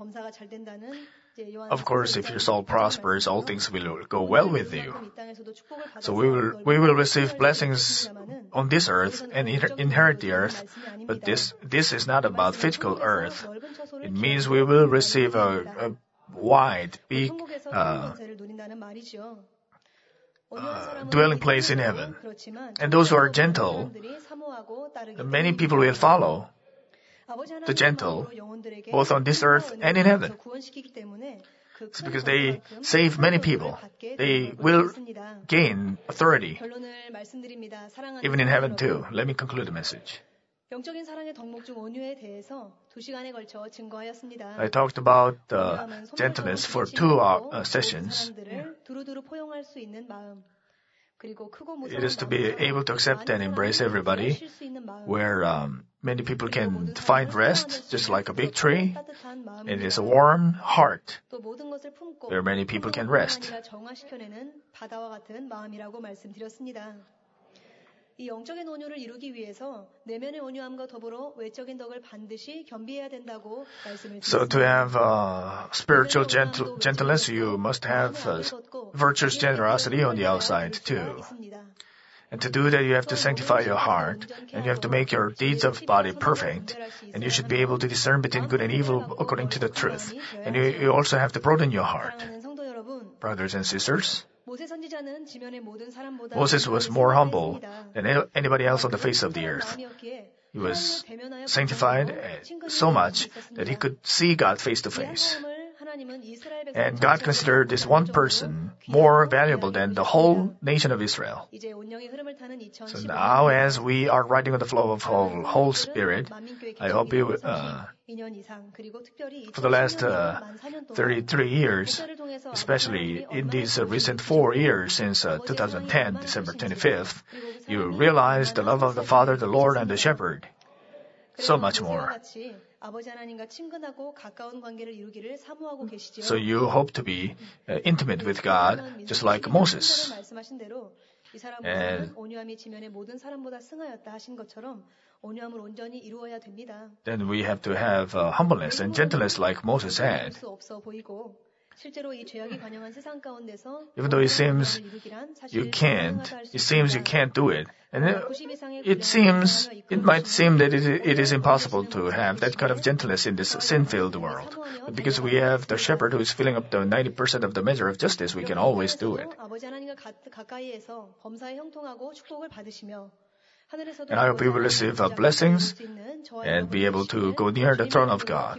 Of course, if your soul prospers, all things will go well with you. So we will we will receive blessings on this earth and inherit the earth. But this this is not about physical earth. It means we will receive a, a wide, big uh, uh, dwelling place in heaven. And those who are gentle, many people will follow the gentle, both on this earth and in heaven. It's because they save many people. They will gain authority, even in heaven too. Let me conclude the message. I talked about uh, gentleness for two uh, sessions. It is to be able to accept and embrace everybody, where um, many people can find rest, just like a big tree. It is a warm heart, where many people can rest. 이 영적인 온유를 이루기 위해서 내면의 온유함과 더불어 외적인 덕을 반드시 겸비해야 된다고 말씀을 드렸습니다. So to have uh, spiritual gentle, gentleness, you must have uh, virtuous generosity on the outside too. And to do that, you have to sanctify your heart, and you have to make your deeds of body perfect, and you should be able to discern between good and evil according to the truth. And you, you also have to broaden your heart. Brothers and sisters, Moses was more humble than anybody else on the face of the earth. He was sanctified so much that he could see God face to face. And God considered this one person more valuable than the whole nation of Israel. So now, as we are riding on the flow of whole, whole Spirit, I hope you, uh, for the last uh, thirty-three years, especially in these uh, recent four years since uh, two thousand ten, December twenty-fifth, you realize the love of the Father, the Lord, and the Shepherd. So much more. So you hope to be uh, intimate with God, just like Moses. And then we have to have uh, humbleness and gentleness like Moses had. Even though it seems you can't, it seems you can't do it. And it, it seems, it might seem that it, it is impossible to have that kind of gentleness in this sin-filled world. But because we have the shepherd who is filling up the ninety percent of the measure of justice, we can always do it. And I hope you will receive uh, blessings and be able to go near the throne of God.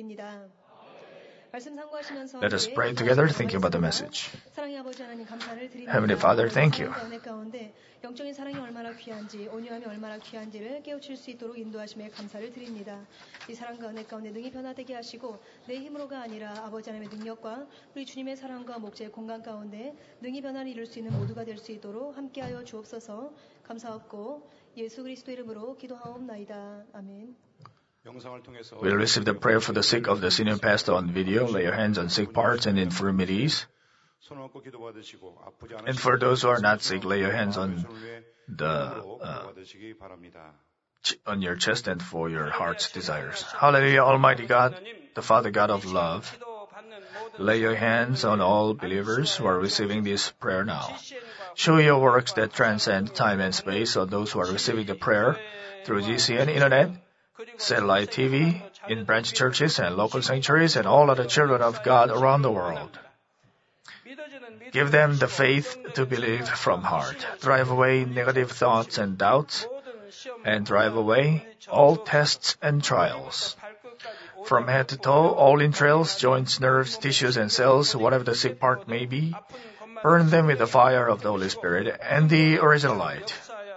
Let us pray together, thinking about the message. Heavenly Father, thank you. 영적인 사랑이 얼마나 귀한지, 온유함이 얼마나 귀한지를 깨우칠 수 있도록 인도하심에 감사를 드립니다. 이 사랑과 은혜 가운데 능히 변화되게 하시고 내 힘으로가 아니라 아버지 하나님의 능력과 우리 주님의 사랑과 목재의 공간 가운데 능히 변화를 이룰 수 있는 모두가 될 수 있도록 함께하여 주옵소서. 감사하옵고 예수 그리스도 이름으로 기도하옵나이다. 아멘. We'll receive the prayer for the sick of the senior pastor on video. Lay your hands on sick parts and infirmities. And for those who are not sick, lay your hands on the uh, on your chest and for your heart's desires. Hallelujah, Almighty God, the Father God of love, lay your hands on all believers who are receiving this prayer now. Show your works that transcend time and space on those who are receiving the prayer through G C N, Internet, satellite T V, in branch churches and local sanctuaries, and all other children of God around the world. Give them the faith to believe from heart. Drive away negative thoughts and doubts, and drive away all tests and trials. From head to toe, all entrails, joints, nerves, tissues, and cells, whatever the sick part may be, burn them with the fire of the Holy Spirit and the original light.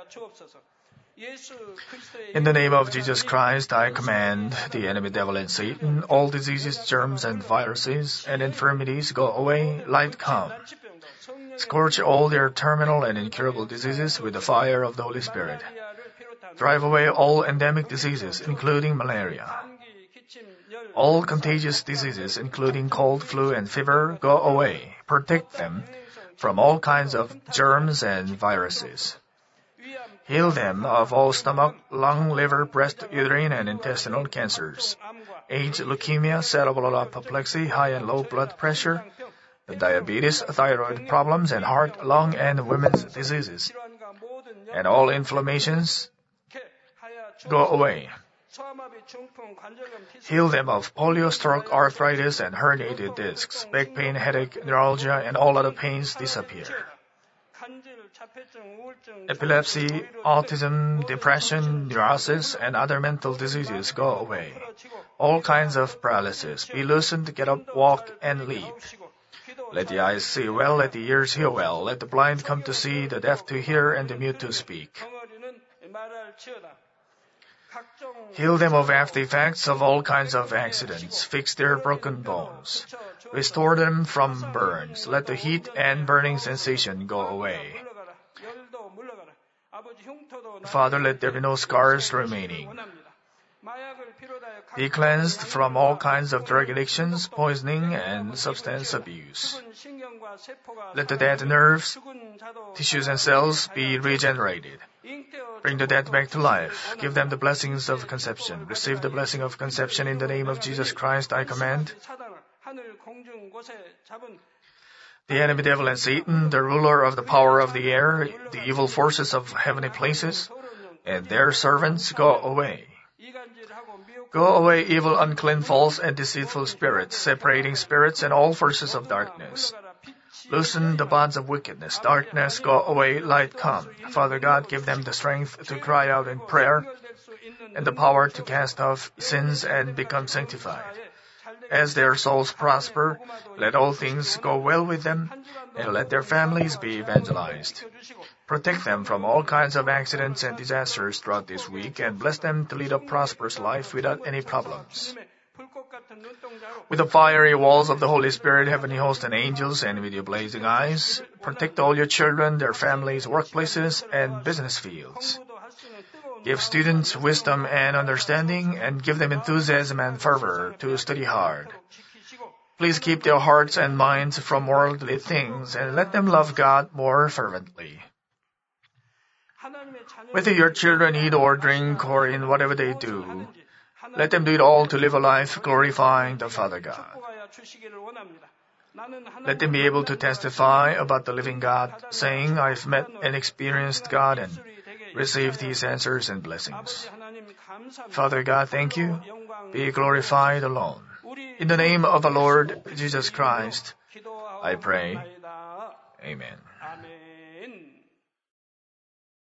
In the name of Jesus Christ, I command the enemy devil and Satan, all diseases, germs, and viruses, and infirmities, go away, light come. Scorch all their terminal and incurable diseases with the fire of the Holy Spirit. Drive away all endemic diseases, including malaria. All contagious diseases, including cold, flu, and fever, go away. Protect them from all kinds of germs and viruses. Heal them of all stomach, lung, liver, breast, uterine, and intestinal cancers, AIDS, leukemia, cerebral apoplexy, high and low blood pressure, diabetes, thyroid problems, and heart, lung, and women's diseases. And all inflammations go away. Heal them of polio, stroke, arthritis, and herniated discs, back pain, headache, neuralgia, and all other pains disappear. Epilepsy, autism, depression, neurosis, and other mental diseases go away. All kinds of paralysis be loosened, get up, walk, and leap. Let the eyes see well, let the ears hear well, let the blind come to see, the deaf to hear, and the mute to speak. Heal them of after effects of all kinds of accidents, fix their broken bones, restore them from burns, let the heat and burning sensation go away. Father, let there be no scars remaining. Be cleansed from all kinds of drug addictions, poisoning, and substance abuse. Let the dead nerves, tissues, and cells be regenerated. Bring the dead back to life. Give them the blessings of conception. Receive the blessing of conception in the name of Jesus Christ, I command. The enemy devil and Satan, the ruler of the power of the air, the evil forces of heavenly places, and their servants, go away. Go away, evil, unclean, false, and deceitful spirits, separating spirits and all forces of darkness. Loosen the bonds of wickedness. Darkness, go away, light come. Father God, give them the strength to cry out in prayer and the power to cast off sins and become sanctified. As their souls prosper, let all things go well with them, and let their families be evangelized. Protect them from all kinds of accidents and disasters throughout this week, and bless them to lead a prosperous life without any problems. With the fiery walls of the Holy Spirit, heavenly hosts and angels, and with your blazing eyes, protect all your children, their families, workplaces, and business fields. Give students wisdom and understanding, and give them enthusiasm and fervor to study hard. Please keep their hearts and minds from worldly things, and let them love God more fervently. Whether your children eat or drink or in whatever they do, let them do it all to live a life glorifying the Father God. Let them be able to testify about the living God, saying, I've met and experienced God and received these answers and blessings. Father God, thank you. Be glorified alone. In the name of the Lord Jesus Christ, I pray. Amen.